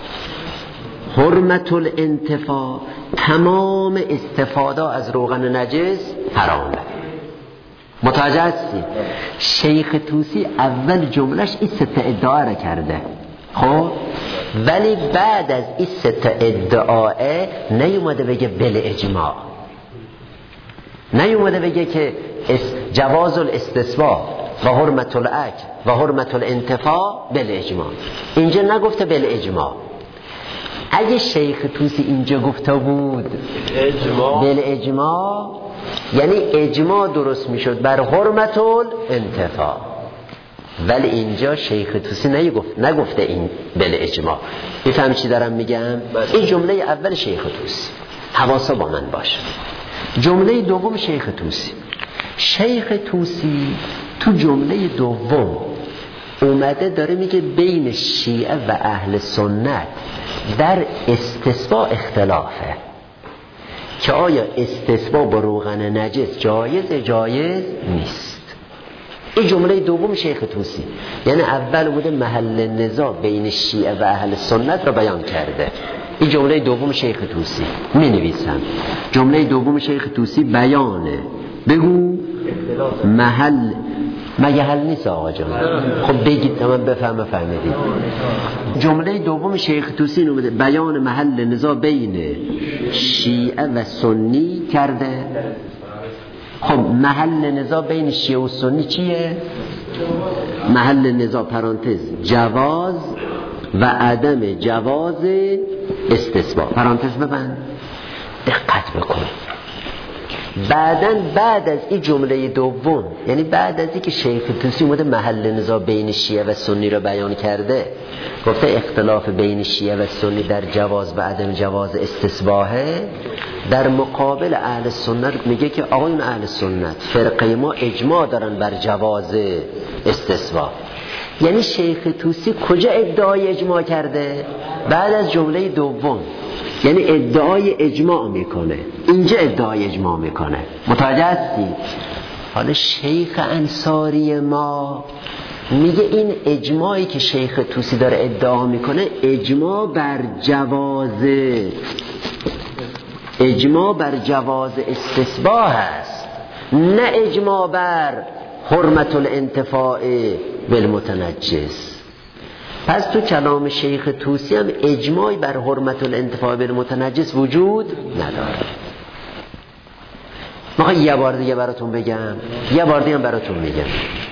حرمت الانتفاع، تمام استفاده از روغن نجس حرامه. متوجه هستی؟ شیخ طوسی اول جملهش این 3 ادعا را کرده. خب ولی بعد از این 3 ادعا نیومده بگه بل اجماع، نیومده بگه که جواز الاستصباح و حرمت الاکل و حرمت الانتفاع بل اجماع. اینجا نگفته بل اجماع. اگه شیخ طوسی اینجا گفته بود بل اجماع، یعنی اجماع درست میشد بر حرمت الانتفاع. ولی اینجا شیخ طوسی نگفته این بل اجماع. میفهمی چی دارم میگم؟ این جمله اول شیخ طوسی، حواسا با من باشه. جمله دوم شیخ طوسی. شیخ طوسی تو جمله دوم اومده داره میگه بین شیعه و اهل سنت در استصباح اختلافه که آیا استصباح با روغن نجس جایز نیست. این جمله دوم شیخ طوسی، یعنی اول بوده محل نزاع بین شیعه و اهل سنت را بیان کرده. این جمله دوم شیخ طوسی می نویسم. جمله دوم شیخ طوسی بیانه. بگو محل، مگه حل نیست آقا جان؟ خب بگید تا من بفهمم. فهمیدید؟ جمله دوم شیخ طوسی نومده بیان محل نزاع بین شیعه و سنی کرده. خب محل نزاع بین شیعه و سنی چیه؟ محل نزاع پرانتز جواز و عدم جواز استصباح، پرانتز ببند. دقت بکن. بعد از این جمله دوم، یعنی بعد از این که شیخ طوسی اومده محل نزاع بین شیعه و سنی را بیان کرده، گفته اختلاف بین شیعه و سنی در جواز و عدم جواز استصباحه، در مقابل اهل سنت میگه که آقایون اهل سنت فرقه ما اجماع دارن بر جواز استصباح. یعنی شیخ طوسی کجا ادعای اجماع کرده؟ بعد از جمله دوم، یعنی ادعای اجماع میکنه. اینجا ادعای اجماع میکنه. متوجه هستی؟ حالا شیخ انصاری ما میگه این اجماعی که شیخ طوسی داره ادعا میکنه اجماع بر جواز استصباح است، نه اجماع بر حرمت الانتفاع بالمتنجس. پس تو کلام شیخ طوسی هم اجماعی بر حرمت الانتفاع بالمتنجس وجود نداره. میخوای یه بار دیگه براتون بگم، یه بار دیگه براتون میگم.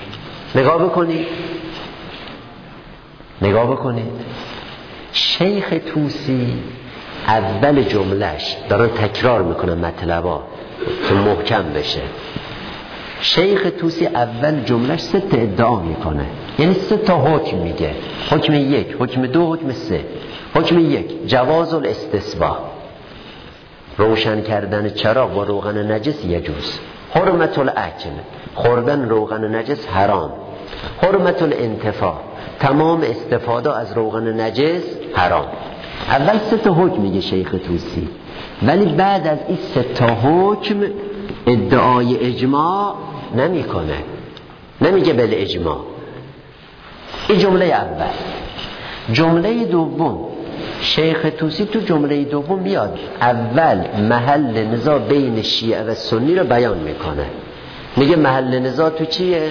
نگاه بکنید. شیخ طوسی اول جملهش دارن تکرار میکنن مطلبا که محکم بشه. شیخ طوسی اول جملهش 3 ادعا میکنه، یعنی 3 حکم میگه. حکم 1، حکم 2، حکم 3. حکم 1 جواز الاستصباح، روشن کردن چراغ با روغن نجس یجوز. حرمت الاکل، خوردن روغن نجس حرام. حرمت الانتفاع، تمام استفاده از روغن نجس حرام. اول 3 حکم میگه شیخ طوسی، ولی بعد از این 3 حکم ادعای اجماع نمیکنه، نمیگه بل اجماع. این جمله اول. جمله دوم شیخ طوسی تو جمله دوم میاد اول محل نزاع بین شیعه و سنی رو بیان میکنه. میگه محل نزاع تو چیه؟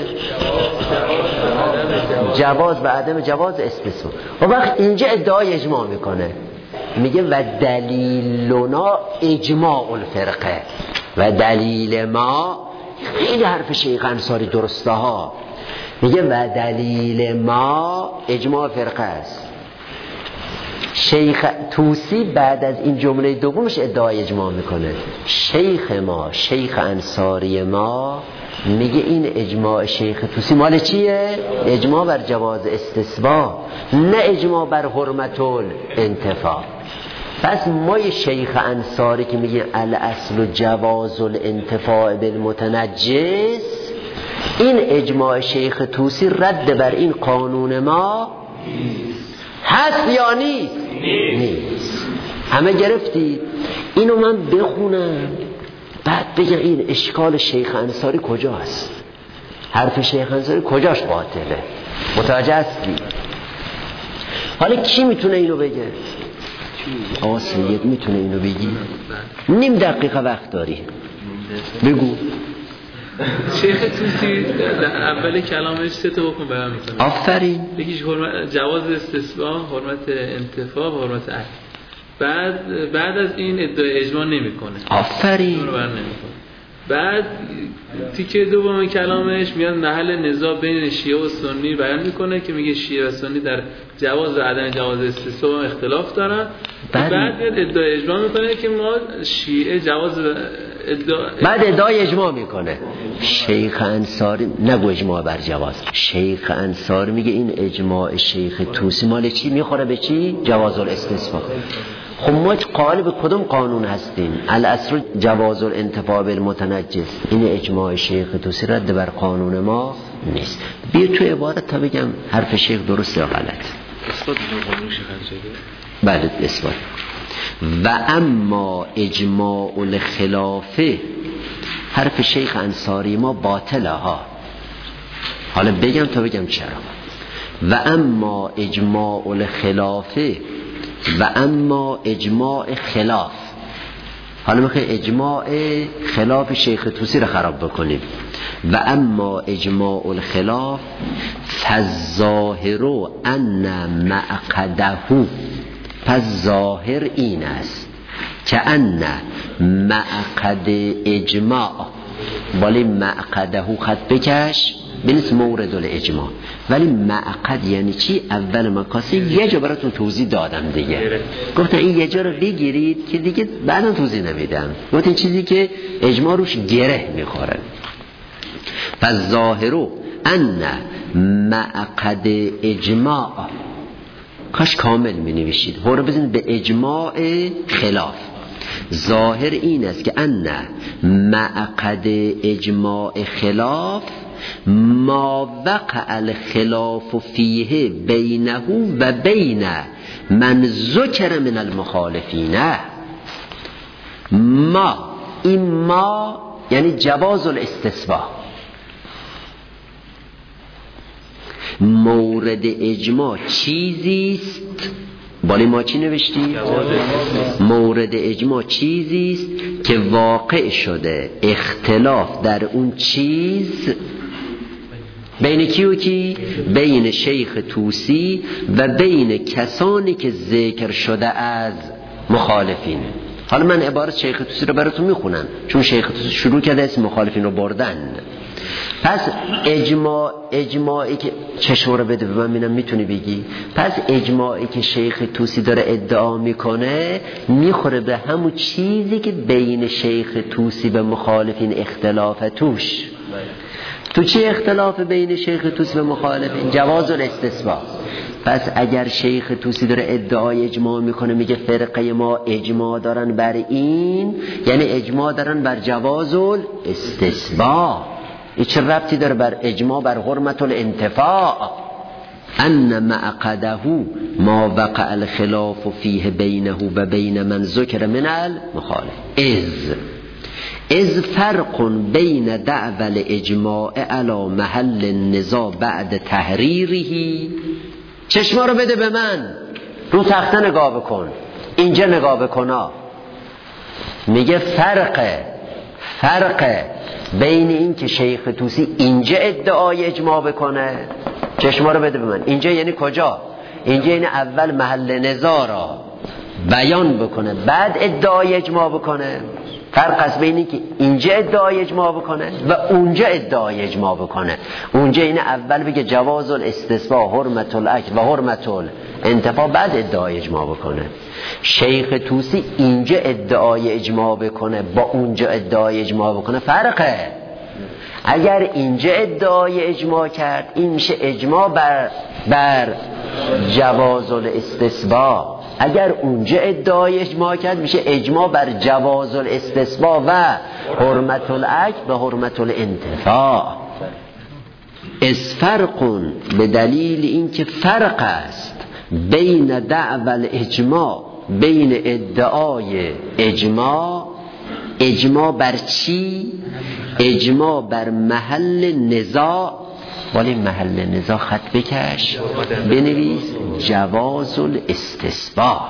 جواز و عدم جواز استصباح. و وقت اینجا ادعای اجماع میکنه، میگه و دلیلنا اجماع الفرقه. و دلیل ما، خیلی حرف شیخ انصاری درسته ها، میگه و دلیل ما اجماع فرقه است. شیخ طوسی بعد از این جمله دومش ادعای اجماع میکنه. شیخ ما، شیخ انصاری ما میگه این اجماع شیخ طوسی مال چیه؟ اجماع بر جواز استثبا، نه اجماع بر حرمت الانتفاع. پس ما شیخ انصاری که میگه الاصل جواز الانتفاع بالمتنجس، این اجماع شیخ طوسی رد بر این قانون ما هست یا نیست؟ نیست. همه گرفتید؟ اینو من بخونم بعد بگم این اشکال شیخ انصاری کجاست، حرف شیخ انصاری کجاش باطله. متوجه هستی؟ حالا کی میتونه اینو بگه؟ آسیت میتونه اینو بگی؟ نیم دقیقه وقت داری، بگو. شیخ طوسی در اول کلامش 3 تا حکم بیان میکنه. آفرین. یکیش جواز استثبا، حرمت انتفاع و حرمت عقل. بعد از این ادعای اجماع نمیکنه. آفرین. بعد تیکه دوم کلامش میاد محل نزاع بین شیعه و سنی بیان میکنه که میگه شیعه و سنی در جواز و عدم جواز استثبا اختلاف دارن. بعد میاد ادعای اجماع میکنه که ما شیعه جواز بعد ادعای اجماع میکنه. شیخ انصاری نگو اجماع بر جواز، شیخ انصاری میگه این اجماع شیخ طوسی مال چی؟ میخوره به چی؟ جواز الاستثبا. خب ما قالب کدوم قانون هستیم؟ الاصل جواز الانتفاع بالمتنجس. این اجماع شیخ طوسی رد بر قانون ما نیست. بیا تو عبارت تا بگم حرف شیخ درست یا غلط. اثبات قانون شیخ انصاری. بله اثبات. و اما اجماع الخلافه، حرف شیخ انصاری ما باطله ها. حالا بگم تا بگم چرا. و اما اجماع الخلافه و اما اجماع خلاف. حالا میخوای اجماع خلاف شیخ طوسی رو خراب بکنیم. و اما اجماع الخلاف فالظاهر ان معقده، پس ظاهر این است که ان معقد اجماع، ولی معقده خط بکش بنس مورد الاجماع. ولی معقد یعنی چی؟ اول مکاسی یه جا براتون توضیح دادم دیگه، گفتم این یه جا رو بگیرید که دیگه بعدا توضیح نمیدم. گفتم چیزی که اجماع روش گره میخوره. پس ظاهرو ان معقد اجماع، کاش کامل می نوشید، هورو بزنید به اجماع خلاف. ظاهر این است که ان معقد اجماع خلاف ما وقع الخلاف فیه بینه و بین من ذکر من المخالفین. ما، این ما یعنی جواز الاستثباء. مورد اجماع چیزیست، بالا ما چی نوشتی؟ مورد اجماع چیزیست که واقع شده اختلاف در اون چیز بین کی و کی؟ بین شیخ طوسی و بین کسانی که ذکر شده از مخالفین. حالا من عبارت شیخ طوسی رو براتون میخونم چون شیخ طوسی شروع کرده اسم مخالفین رو بردن. پس اجماعی که چشم رو بده به من ببینم میتونی بگی. پس اجماعی که شیخ طوسی داره ادعا میکنه میخوره به همون چیزی که بین شیخ طوسی به مخالفین اختلاف توش. تو چی اختلاف بین شیخ طوسی و مخالفین؟ جواز الاستثباء. پس اگر شیخ طوسی داره ادعای اجماع میکنه میگه فرقه ما اجماع دارن بر این، یعنی اجماع دارن بر جواز الاستثباء. این چه ربطی داره بر اجماع بر حرمت الانتفاع؟ ان معقده ما وقع الخلاف فیه بینه و بین من ذکر من المخالف از فرق بین دعوى الاجماع على محل النزاع بعد تحریره. چشما رو بده به من، رو تخته نگاه بکن، اینجا نگاه بکن. میگه فرق بین این که شیخ طوسی اینجا ادعای اجماع بکنه، چشما رو بده به من، اینجا یعنی کجا؟ اینجا یعنی اول محل نزاع را بیان بکنه بعد ادعای اجماع بکنه. فرق است بین اینکه اینجا ادعای اجماع بکنه و اونجا ادعای اجماع بکنه. اونجا این اول بگه جواز الاستثناء حرمت الاکل و حرمت الانتفاع، بعد ادعای اجماع بکنه. شیخ طوسی اینجا ادعای اجماع بکنه با اونجا ادعای اجماع بکنه فرقه. اگر اینجا ادعای اجماع کرد این میشه اجماع بر جواز الاستثناء، اگر اونجا ادعای اجماع کرد میشه اجماع بر جواز الاستثناء و حرمت الاکل و حرمت الانتفاع. از فرق به دلیل اینکه فرق است بین دعوی الاجماع، بین ادعای اجماع بر چی؟ اجماع بر محل نزاع. ولی محل نزاع خط بکش بنویس جواز الاستثناء.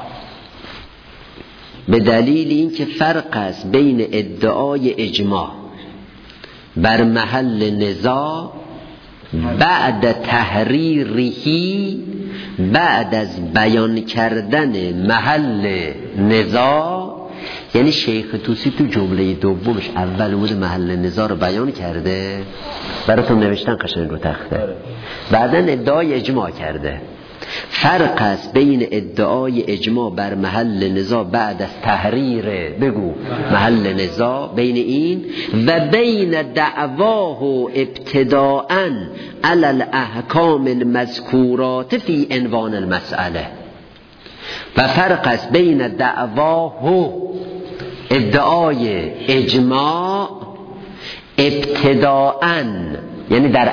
به دلیل اینکه فرق است بین ادعای اجماع بر محل نزاع بعد تحریریهی، بعد از بیان کردن محل نزاع. یعنی شیخ طوسی تو جمله دومش اول بود محل نزاع رو بیان کرده، براتون نوشتن قشنگ رو تخته، بعدن ادعای اجماع کرده. فرق است بین ادعای اجماع بر محل نزاع بعد از تحریر بگو محل نزاع بین این و بین دعواه ابتداءً علی الاحکام المذکورات فی عنوان المسئله. و فرق است بین دعواه ادعای اجماع ابتداءً یعنی در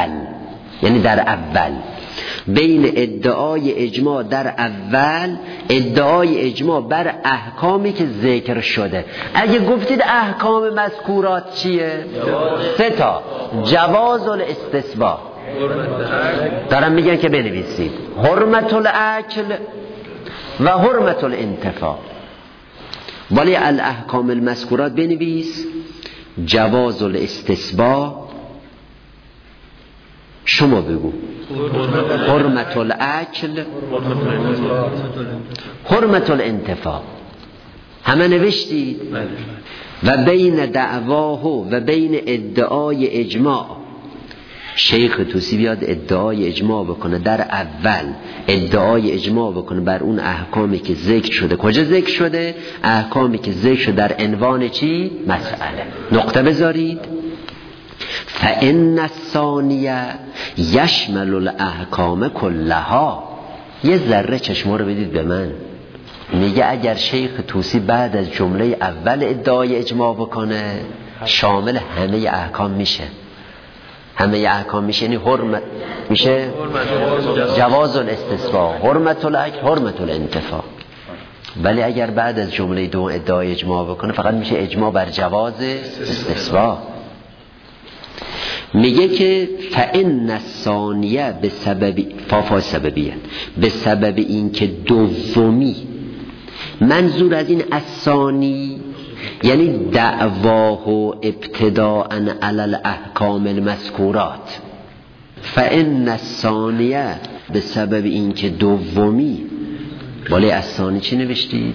اول بین ادعای اجماع در اول، ادعای اجماع بر احکامی که ذکر شده. اگه گفتید احکام مذکورات چیه؟ 3 تا. جواز الاستثناء دارم میگن که بنویسید حرمت الاکل و حرمت الانتفاع. ولی الاحکام المذکورات بنویس جواز الاستثناء. شما بگو حرمت الاکل، حرمت الانتفاع. همه نوشتید؟ و بین دعواه و بین ادعای اجماع. شیخ طوسی بیاد ادعای اجماع بکنه در اول، ادعای اجماع بکنه بر اون احکامی که ذکر شده. کجا ذکر شده؟ احکامی که ذکر شده در عنوان چی؟ مسئله. نقطه بذارید. فإن الثانیه یشمل الاحکام کلها. یه ذره چشما رو بدید به من. میگه اگر شیخ طوسی بعد از جمله اول ادعای اجماع بکنه شامل همه احکام میشه. همه احکام میشه، یعنی حرمت میشه جواز الاستثناء، حرمت الاکل، حرمت الانتفاع. ولی اگر بعد از جمله دو ادعای اجماع بکنه فقط میشه اجماع بر جواز استثناء. میگه که فإن الثانیه به سبب فافا سببیه، به سبب اینکه دومی. منظور از این الثانی یعنی دعواه ابتداء علی الاحکام المذکورات. فإن الثانیه به سبب اینکه دومی. ولی الثانی چی نوشتید؟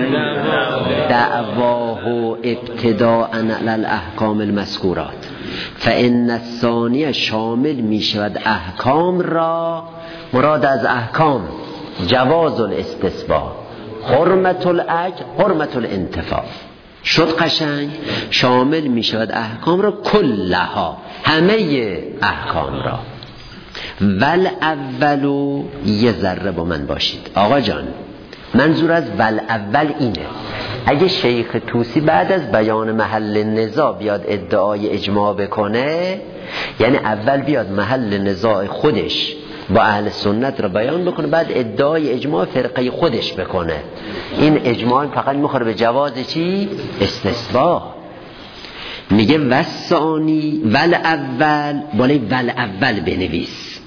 دعواه ابتداء علی الاحکام المذکورات. فإن الثانیه شامل می شود احکام را. مراد از احکام جواز الاستثناء، حرمت الاکل، حرمت الانتفاع. شد قشنگ؟ شامل می شود احکام را کلها، همه احکام را. ول اولو یه ذره با من باشید آقا جان. منظور از ول اول اینه اگه شیخ طوسی بعد از بیان محل نزاع بیاد ادعای اجماع بکنه، یعنی اول بیاد محل نزاع خودش با اهل سنت رو بیان بکنه، بعد ادعای اجماع فرقه خودش بکنه. این اجماع فقط میخوره به جواز چی؟ استثناء. میگه وثانی ول اول، ولی ول اول بنویس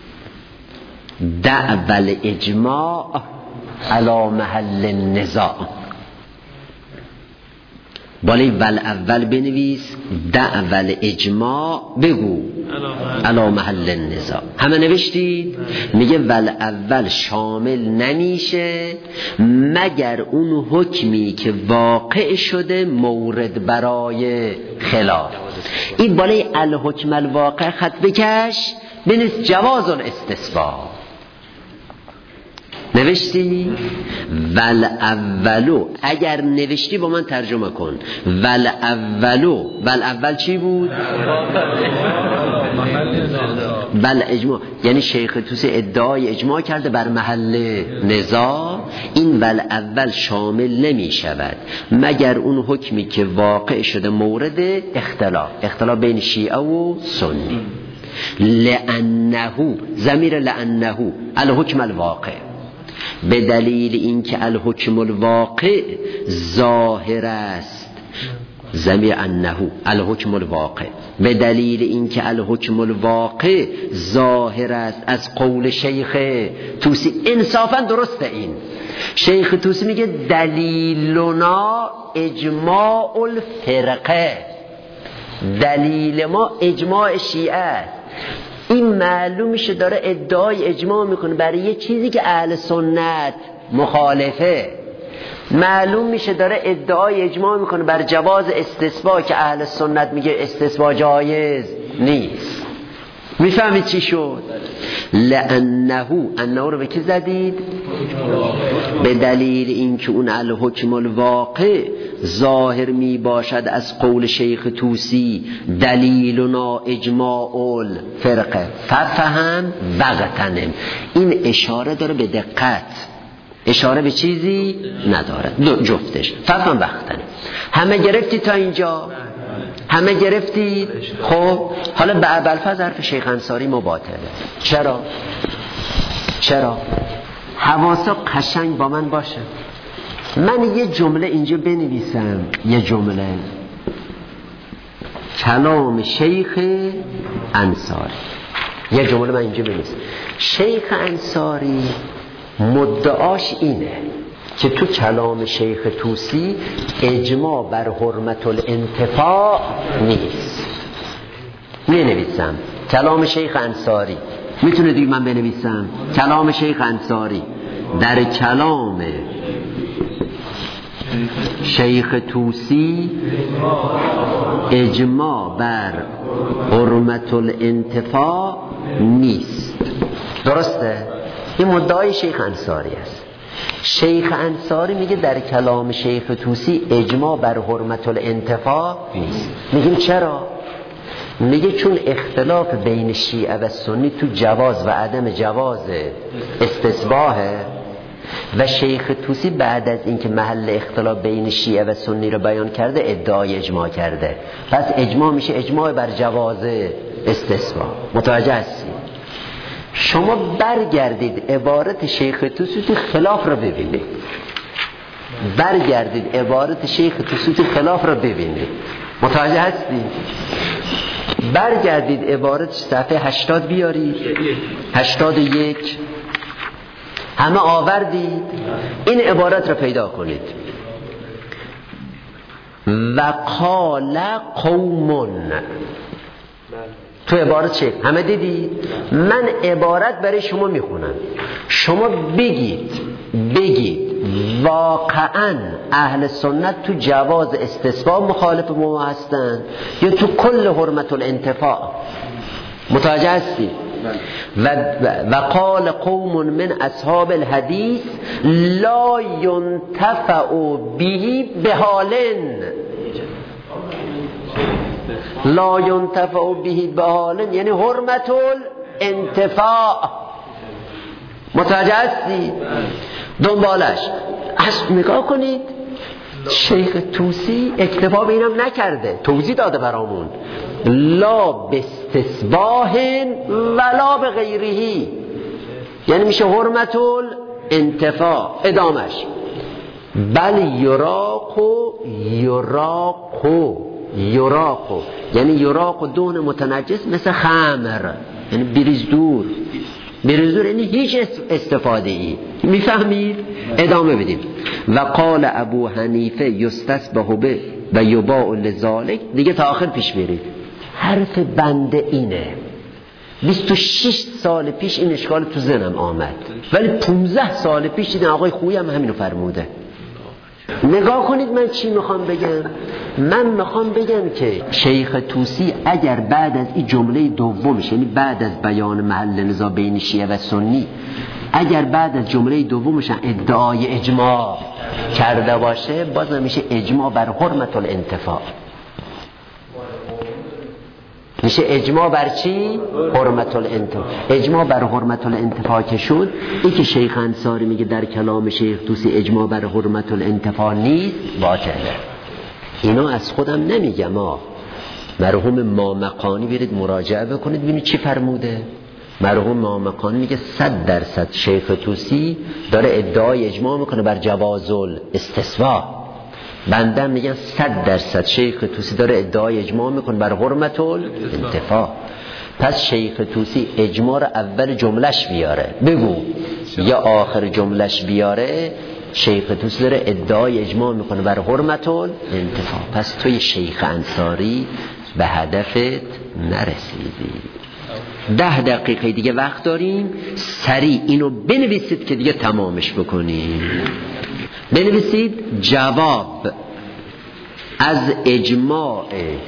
دعوی اجماع علی محل النزاع. بالای ول اول بنویس دعول اجماع بگو علا محل النزاع. همه نوشتید؟ میگه ول اول شامل نمیشه مگر اون حکمی که واقع شده مورد برای خلاف. این بالای الحکم الواقع خط بکش بنویس جواز الاستثباء. نوشتی؟ ول اولو. اگر نوشتی با من ترجمه کن. ول اولو. ول اول چی بود؟ ول اجماع. یعنی شیخ طوسی ادعای اجماع کرده بر محل نزاع. این ول اول شامل نمی شود مگر اون حکمی که واقع شده مورد اختلاف بین شیعه و سنی. لانه ضمیر لانه الحکم الواقع، به دلیل اینکه الحکم الواقع ظاهر است. ضمیر انه الحکم الواقع، به دلیل اینکه الحکم الواقع ظاهر است از قول شیخ طوسی. انصافا درسته. این شیخ طوسی میگه دلیلنا اجماع الفرقه، دلیل ما اجماع شیعه است. این معلوم میشه داره ادعای اجماع میکنه برای یه چیزی که اهل سنت مخالفه. معلوم میشه داره ادعای اجماع میکنه بر جواز استثباء که اهل سنت میگه استثباء جایز نیست. میفهمید چی شد؟ لانه رو به کی زدید؟ به دلیل اینکه اون الحکم الواقع ظاهر می باشد از قول شیخ طوسی دلیلنا اجماع الفرقه ففهم وغتنم. این اشاره داره به دقت، اشاره به چیزی نداره. جفتش ففهم وغتنم. همه گرفتی تا اینجا؟ همه گرفتید؟ خب حالا به ابوالفضل حرف شیخ انصاری مباطله. چرا؟ حواسا قشنگ با من باشه. من یه جمله اینجا بنویسم، یه جمله کلام شیخ انصاری، یه جمله من اینجا بنویسم. شیخ انصاری مدعاش اینه که تو کلام شیخ طوسی اجماع بر حرمت الانتفاع نیست. می نویسم کلام شیخ انصاری. میتونه دیگه من بنویسم کلام شیخ انصاری در کلام شیخ طوسی اجماع بر حرمت الانتفاع نیست. درسته؟ این مدعای شیخ انصاری است. شیخ انصاری میگه در کلام شیخ طوسی اجماع بر حرمت الانتفاع نیست. میگیم چرا؟ میگه چون اختلاف بین شیعه و سنی تو جواز و عدم جواز استثباحه و شیخ طوسی بعد از اینکه محل اختلاف بین شیعه و سنی رو بیان کرده ادعای اجماع کرده. پس اجماع میشه اجماع بر جواز استثباح. متوجه هستید؟ شما برگردید عبارت شیخ طوسی تو خلاف رو ببینید. برگردید عبارت شیخ طوسی تو خلاف رو ببینید. متوجه هستید؟ برگردید عبارت صفحه 80 بیارید. 81 همه آوردید. این عبارت رو پیدا کنید. وقال قوم. تو عبارت چه؟ همه دیدید؟ من عبارت برای شما میخونم. شما بگید واقعا اهل سنت تو جواز استثباء مخالف ما هستن یا تو کل حرمت الانتفاع؟ متوجه هستی؟ و قال قوم من اصحاب الحدیث لا ينتفع به بحالن. لا ينتفع به بحالن یعنی حرمت الانتفاع. متوجه هستی؟ دنبالش نگاه کنید. شیخ طوسی اکتفا به اینم نکرده، توضیح داده برامون. لا باستثباح ولا بغیره، یعنی میشه حرمت الانتفاع. ادامش بل یراقو یعنی یراقو دون متنجس مثل خمر، یعنی بریزدور یعنی هیچ استفاده ای. میفهمید؟ ادامه بدیم. و قال ابو حنیفه یستسبح به و یباع لذالک، دیگه تا آخر پیش برید. حرف بنده اینه. 26 سال پیش این اشکال تو ذهنم آمد، ولی 15 سال پیش دیدم آقای خویی هم همینو فرموده. نگاه کنید من چی میخوام بگم. من میخوام بگم که شیخ طوسی اگر بعد از این جمله دومش، یعنی بعد از بیان محل نزاع بین شیعه و سنی، اگر بعد از جمله دومش ادعای اجماع کرده باشه، باز میشه اجماع بر حرمت الانتفاع. میشه اجماع بر چی؟ حرمت الانتفاع. اجماع بر حرمت الانتفاع که شد، این که شیخ انصاری میگه در کلام شیخ طوسی اجماع بر حرمت الانتفاع نیست، باطله. اینا از خودم نمیگم. مرحوم مامقانی برید مراجعه بکنید ببینید چی فرموده. مرحوم مامقانی میگه 100% شیخ طوسی داره ادعای اجماع میکنه بر جواز الاستثناء. بنده میگن 100% شیخ طوسی داره ادعای اجماع میکنه بر حرمت الانتفاع. پس شیخ طوسی اجماع رو اول جملش بیاره، بگو، یا آخر جملش بیاره. شیخ طوسی داره ادعای اجماع میکنه بر حرمت الانتفاع. پس توی شیخ انصاری به هدفت نرسیدی. 10 دقیقه دیگه وقت داریم، سریع اینو بنویسید که دیگه تمامش بکنیم. بنویسید جواب از اجماع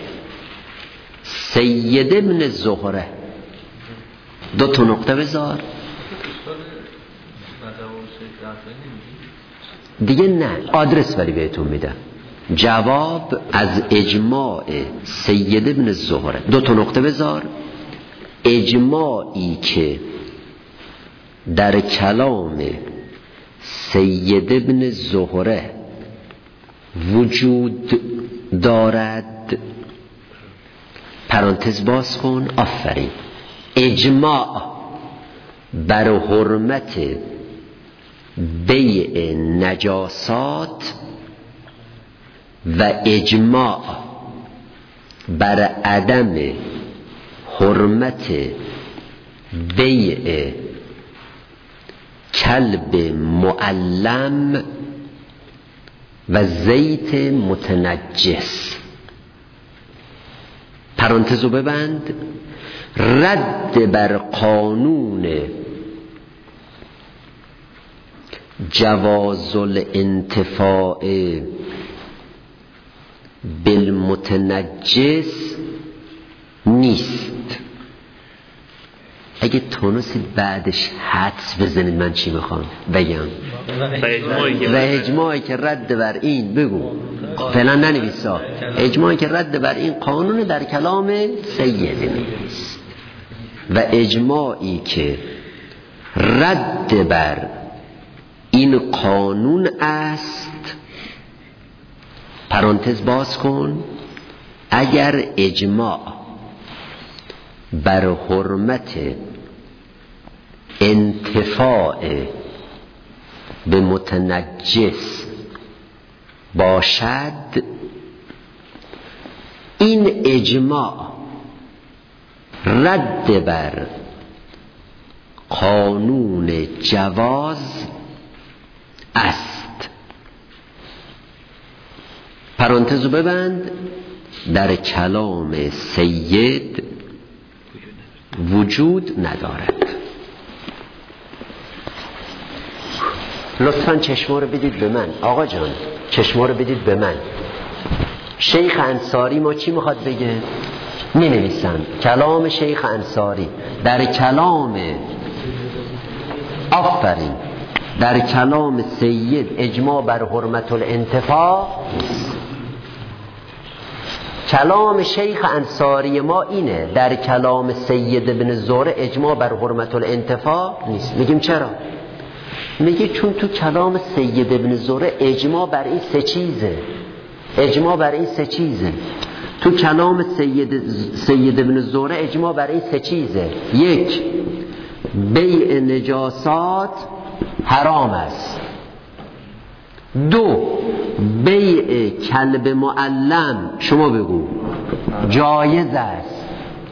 سید ابن زهره. 2 نقطه بذار دیگه، نه آدرس ولی بهتون میدم. جواب از اجماع سید ابن زهره. 2 نقطه بذار. اجماعی که در کلام سید ابن زهره وجود دارد. پرانتز باز کن. آفرین. اجماع بر حرمت بیع نجاسات و اجماع بر عدم حرمت بیع کلب معلم و زیت متنجس. پرانتزو ببند. رد بر قانون جواز الانتفاع بالمتنجس نیست. اگه تونستید بعدش حدس بزنید من چی میخوام بگم. و اجماعی که رد بر این، بگو فعلا ننویسا، اجماعی که رد بر این قانون در کلام سید نیست. و اجماعی که رد بر این قانون است، پرانتز باز کن، اگر اجماع بر حرمت انتفاع به متنجس باشد، این اجماع رد بر قانون جواز است. پرانتزو ببند. در کلام سید وجود ندارد. لطفاً چشما رو بدید به من. آقا جان چشما رو بدید به من. شیخ انصاری ما چی میخواد بگه؟ می نویسم کلام شیخ انصاری در کلام، آفرین، در کلام سید اجماع بر حرمت الانتفاع نیست. کلام شیخ انصاری ما اینه، در کلام سید ابن زهره اجماع بر حرمت الانتفاع نیست. میگیم چرا؟ میگه چون تو کلام سید ابن زهره اجماع بر این 3 چیزه. اجماع بر این 3 چیزه. تو کلام سید ابن زهره اجماع بر این 3 چیزه. 1. بیع نجاسات حرام است. 2. بیع کلب معلم، شما بگو، جایز است.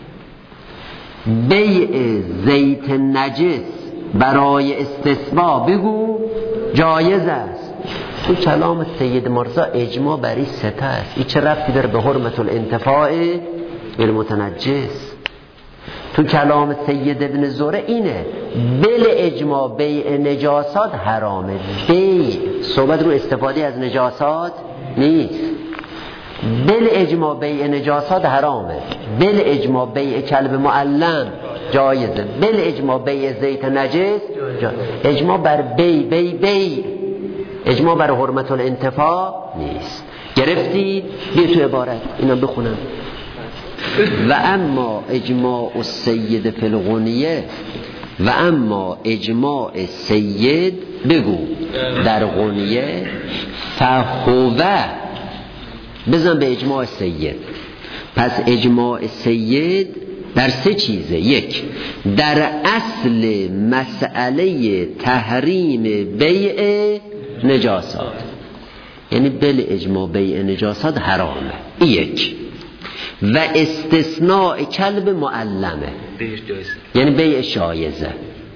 بیع زیت نجس برای استثناء، بگو، جایز است. تو کلام سید مرزا اجماع برای سته است. این چه ربطی داره به حرمت الانتفاع بالمتنجس؟ تو کلام سید ابن زهره اینه بل اجماع بیع نجاسات حرامه. بیع صحبت رو استفاده از نجاسات نیست. بل اجماع بیع نجاسات حرامه. بل اجماع بیع کلب معلم جایزه. بل اجماع بیع زیت نجس اجماع بر بیع اجماع بر حرمت الانتفاع نیست. گرفتی؟ بیا تو عبارت اینا بخونم. و اما اجماع السید فی الغنیه و اما اجماع سید بگو در غنیه فهوه بزن به اجماع سید. پس اجماع سید در سه چیزه. یک، در اصل مسئله تحریم بیع نجاسات، یعنی بل اجماع بیع نجاسات حرامه. یک. و استثناء کلب معلمه یعنی بیع شایزه.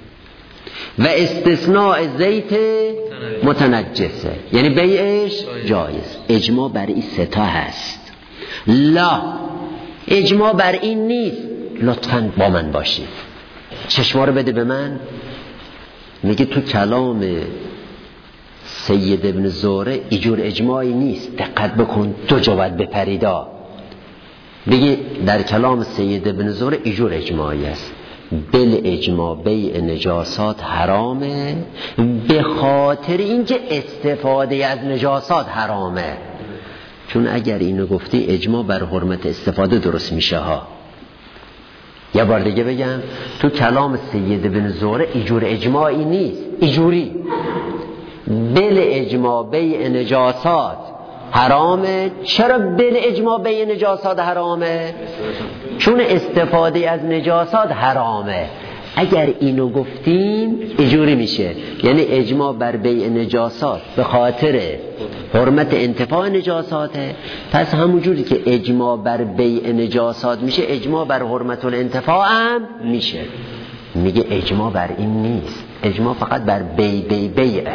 و استثناء زیت متنجسه یعنی بیعش جایز. اجماع بر این ستا هست. لا اجماع بر این نیست. لطفاً با من باشید، چشما رو بده به من. میگه تو کلام سید ابن زهره اینجور اجماعی نیست. دقت بکن، دو جا باید بپریدا. بگی در کلام سید ابن زهره اینجور اجماعی است. بل اجماع بیع نجاسات حرامه به خاطر اینکه استفاده از نجاسات حرامه. چون اگر اینو گفتی اجماع بر حرمت استفاده درست میشه ها. یه بار دیگه بگم، تو کلام سید ابن زهره اینجور اجماعی نیست. اینجوری بل اجماع بیع نجاسات حرامه. چرا بل اجماع بیع نجاسات حرامه؟ چون استفاده از نجاسات حرامه. اگر اینو گفتیم اینجوری میشه، یعنی اجماع بر بیع نجاسات به خاطر حرمت انتفاع نجاساته. پس همونجوری که اجماع بر بیع نجاسات میشه، اجماع بر حرمت الانتفاع هم میشه. میگه اجماع بر این نیست، اجماع فقط بر بیعه.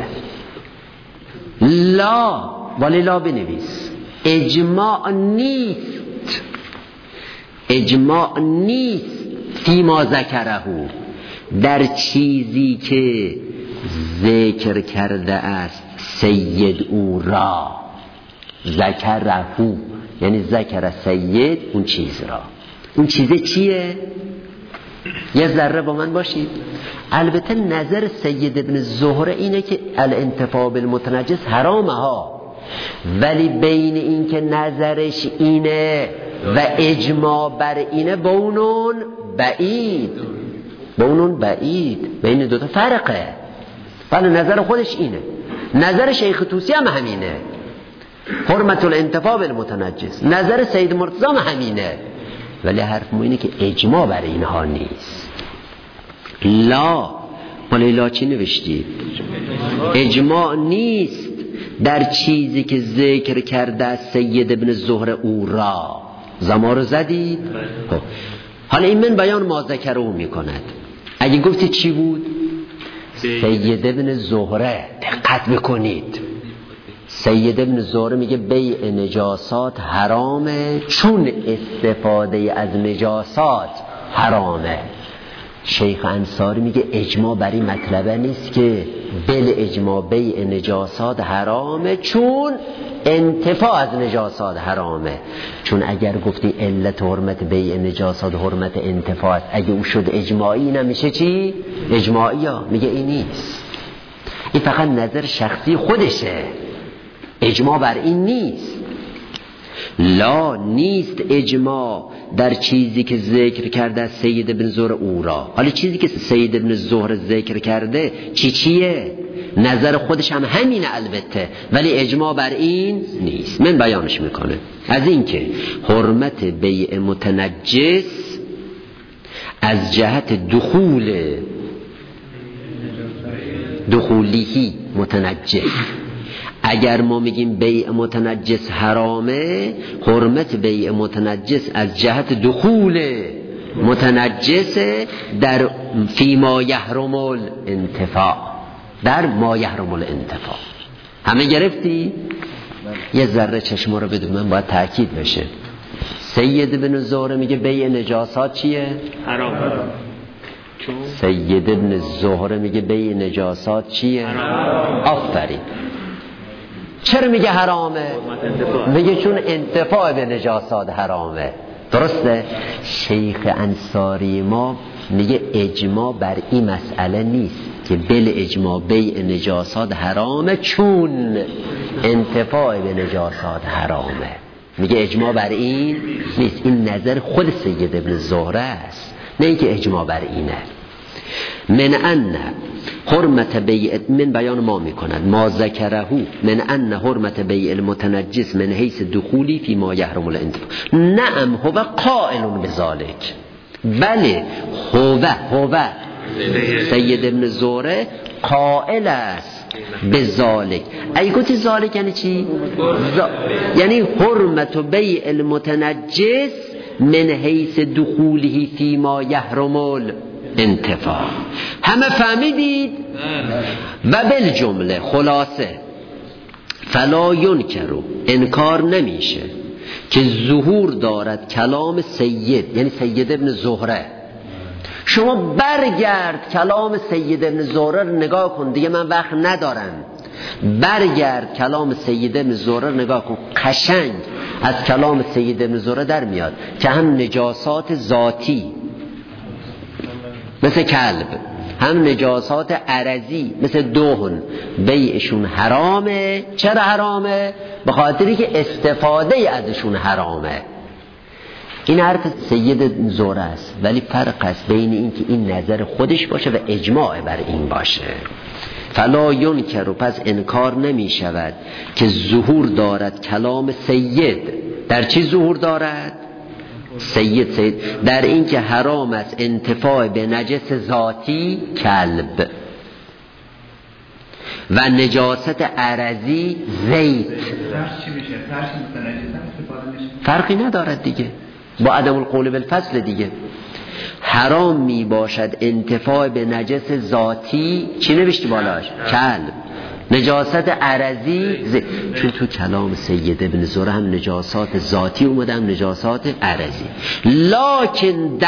لا ولی لا بنویس. اجماع نیست، اجماع نیست فیما ذکره، در چیزی که ذکر کرده است سید او را. ذکره یعنی ذکر سید اون چیز را. اون چیزه چیه؟ یه ذره با من باشید. البته نظر سید ابن زهره اینه که الانتفاع بالمتنجس حرامه ها، ولی بین این که نظرش اینه و اجماع بر اینه با اونون بعید، بین دوتا فرقه. ولی نظر خودش اینه. نظر شیخ طوسی هم همینه، حرمت الانتفاع بالمتنجس. نظر سید مرتضی هم همینه، ولی حرف ما اینه که اجماع بر اینها نیست. لا ولی لا چی نوشتی؟ اجماع نیست در چیزی که ذکر کرده از سید ابن زهره او را. زما رو زدید؟ حالا این من بیان ما ذکر او میکند. اگه گفتی چی بود؟ سید ابن زهره. دقت بکنید، سید ابن زهره میگه بیع نجاسات حرامه چون استفاده از نجاسات حرامه. شیخ انصاری میگه اجماع بر این مطلبه نیست که بل اجماع بیع نجاسات حرامه چون انتفاع از نجاسات حرامه. چون اگر گفتی علت حرمت بیع نجاسات حرمت انتفاع است، اگه او شد اجماعی نمیشه چی؟ اجماعی ها. میگه این نیست، این فقط نظر شخصی خودشه، اجماع بر این نیست. لا نیست اجماع در چیزی که ذکر کرده از سید ابن زهره او را. حالا چیزی که سید ابن زهره ذکر کرده چیه؟ نظر خودش هم همینه البته، ولی اجماع بر این نیست. من بیانش میکنه. از این که حرمت بیع متنجس از جهت دخولیهی متنجس. اگر ما میگیم بیع متنجس حرامه، حرمت بیع متنجس از جهت دخول متنجس در فی ما یحرم الانتفاع، در ما یحرم الانتفاع. همه گرفتی؟ یه ذره چشم رو بدون من باید تأکید بشه. سید بن زهره میگه بیع نجاسات چیه؟ حرام. سید بن زهره میگه بیع نجاسات چیه؟ حرام. آفرین. چرا میگه حرامه؟ میگه چون انتفاع به نجاسات حرامه. درسته؟ شیخ انصاری ما میگه اجماع بر این مسئله نیست که بل اجماع بیع نجاسات حرامه چون انتفاع به نجاسات حرامه. میگه اجماع بر این نیست. این نظر خود سید ابن زهره است، نه اینکه اجماع بر اینه. من ان حرمت بیع، من بیان ما میکند ما ذکره من ان حرمت بیع المتنجس من حیث دخولی فی ما یحرم الانتفاع. نعم هو قائل بذلک، بله هو سید ابن زهره قائل است به ذالک. اگه گفتی ذالک یعنی چی؟ یعنی حرمت بیع المتنجس من حیث دخوله فی ما یحرم الانتفاع. همه فهمیدید؟ و بالجمله خلاصه فلا ینکرو، انکار نمیشه که ظهور دارد کلام سید، یعنی سید ابن زهره. شما برگرد کلام سید ابن زهره رو نگاه کن، دیگه من وقت ندارم. برگرد کلام سید ابن زهره رو نگاه کن، قشنگ از کلام سید ابن زهره در میاد که هم نجاسات ذاتی مثل کلب، هم نجاسات عرضی مثل دهن بیعشون حرامه. چرا حرامه؟ به خاطری که استفاده ازشون حرامه. این حرف سید زهره است، ولی فرق است بین این که این نظر خودش باشه و اجماع بر این باشه. فلا ینکر، پس انکار نمی شود که ظهور دارد کلام سید. در چی ظهور دارد؟ سید در این که حرام است انتفاع به نجس ذاتی کلب و نجاست عرضی زیت. فرقی ندارد دیگه، با عدم القول بالفصل دیگه. حرام می باشد انتفاع به نجس ذاتی، چی نوشتی بالاش؟ کلب. نجاست عرضی چون تو کلام سید ابن زهره هم نجاسات ذاتی اومده هم نجاسات عرضی. لکن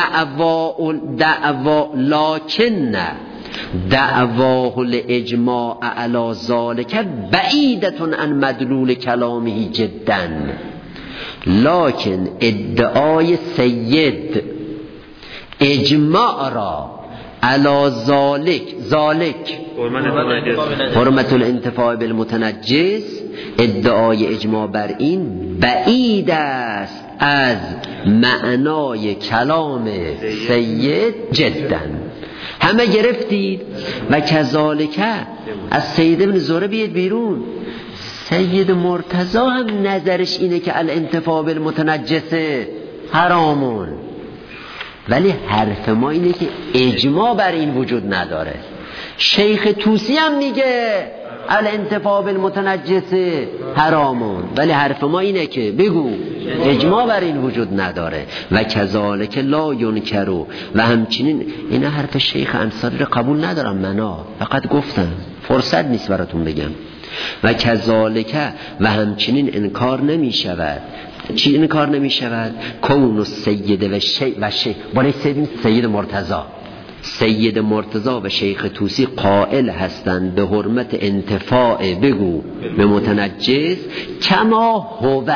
دعواه الاجماع علی ذلک بعیدة عن مدلول کلامه جدا. لکن ادعای سید اجماع را علی ذالک حرمت الانتفاع بالمتنجس، ادعای اجماع بر این بعید است از معنای کلام سید جدا. همه گرفتید؟ و کذالک از سید ابن زهره بیاد بیرون. سید مرتضی هم نظرش اینه که الانتفاع بالمتنجس حرامون، ولی حرف ما اینه که اجماع بر این وجود نداره. شیخ طوسی هم میگه الانتفاع بالمتنجس حرامون، ولی حرف ما اینه که بگو اجماع بر این وجود نداره. و کذالک لا ینکرو، و همچنین این حرف شیخ انصاری رو قبول ندارم منا، فقط گفتم فرصت نیست براتون بگم. و کذالک و همچنین انکار نمی شود. چی انکار نمی شود؟ کون السید و شیخ بالای سید مرتضی، سید مرتضی و شیخ طوسی قائل هستند به حرمت انتفاع بگو به متنجس کما هو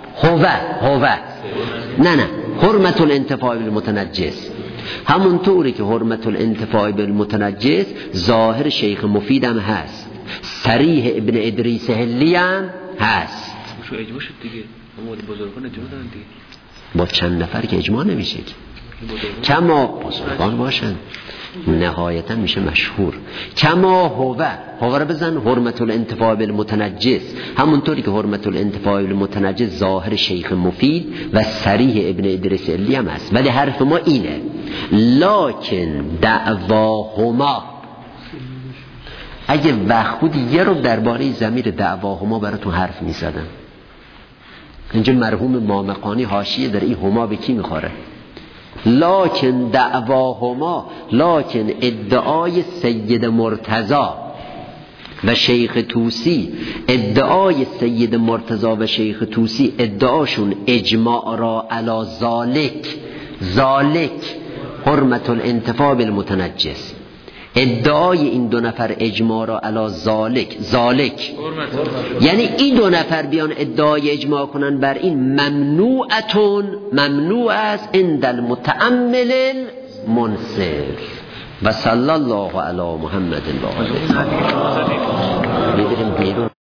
نه حرمت الانتفاع بالمتنجس، همون طوری که حرمت الانتفاع بالمتنجس ظاهر شیخ مفیدم هست، صریح ابن ادریس هلی هم هست. شو اجماع شد دیگه، اما بزرگان اجماع دارن دیگه. با چند نفر که اجماع نمیشه کما بزرگان باشن نهایتا میشه مشهور. کما هو رو بزن حرمت الانتفاع بالمتنجس، همونطوری که حرمت الانتفاع بالمتنجس ظاهر شیخ مفید و صریح ابن ادریس هلی هم هست. ولی حرف ما اینه لکن دعواهما، اگه وقت بود یه رو درباره ضمیر دعواهما براتون حرف میزدم. اینجا مرحوم مامقانی حاشیه در این هما به کی میخوره؟ لکن دعواهما، لکن ادعای سید مرتضی و شیخ طوسی ادعای سید مرتضی و شیخ طوسی ادعاشون اجماع را علی ذالک حرمت الانتفاع بالمتنجس. ادعای این دو نفر اجماع را علی ذالک یعنی این دو نفر بیان ادعای اجماع کنن بر این ممنوع است عند المتأمل المنصف. و صلی الله علی محمد و آله.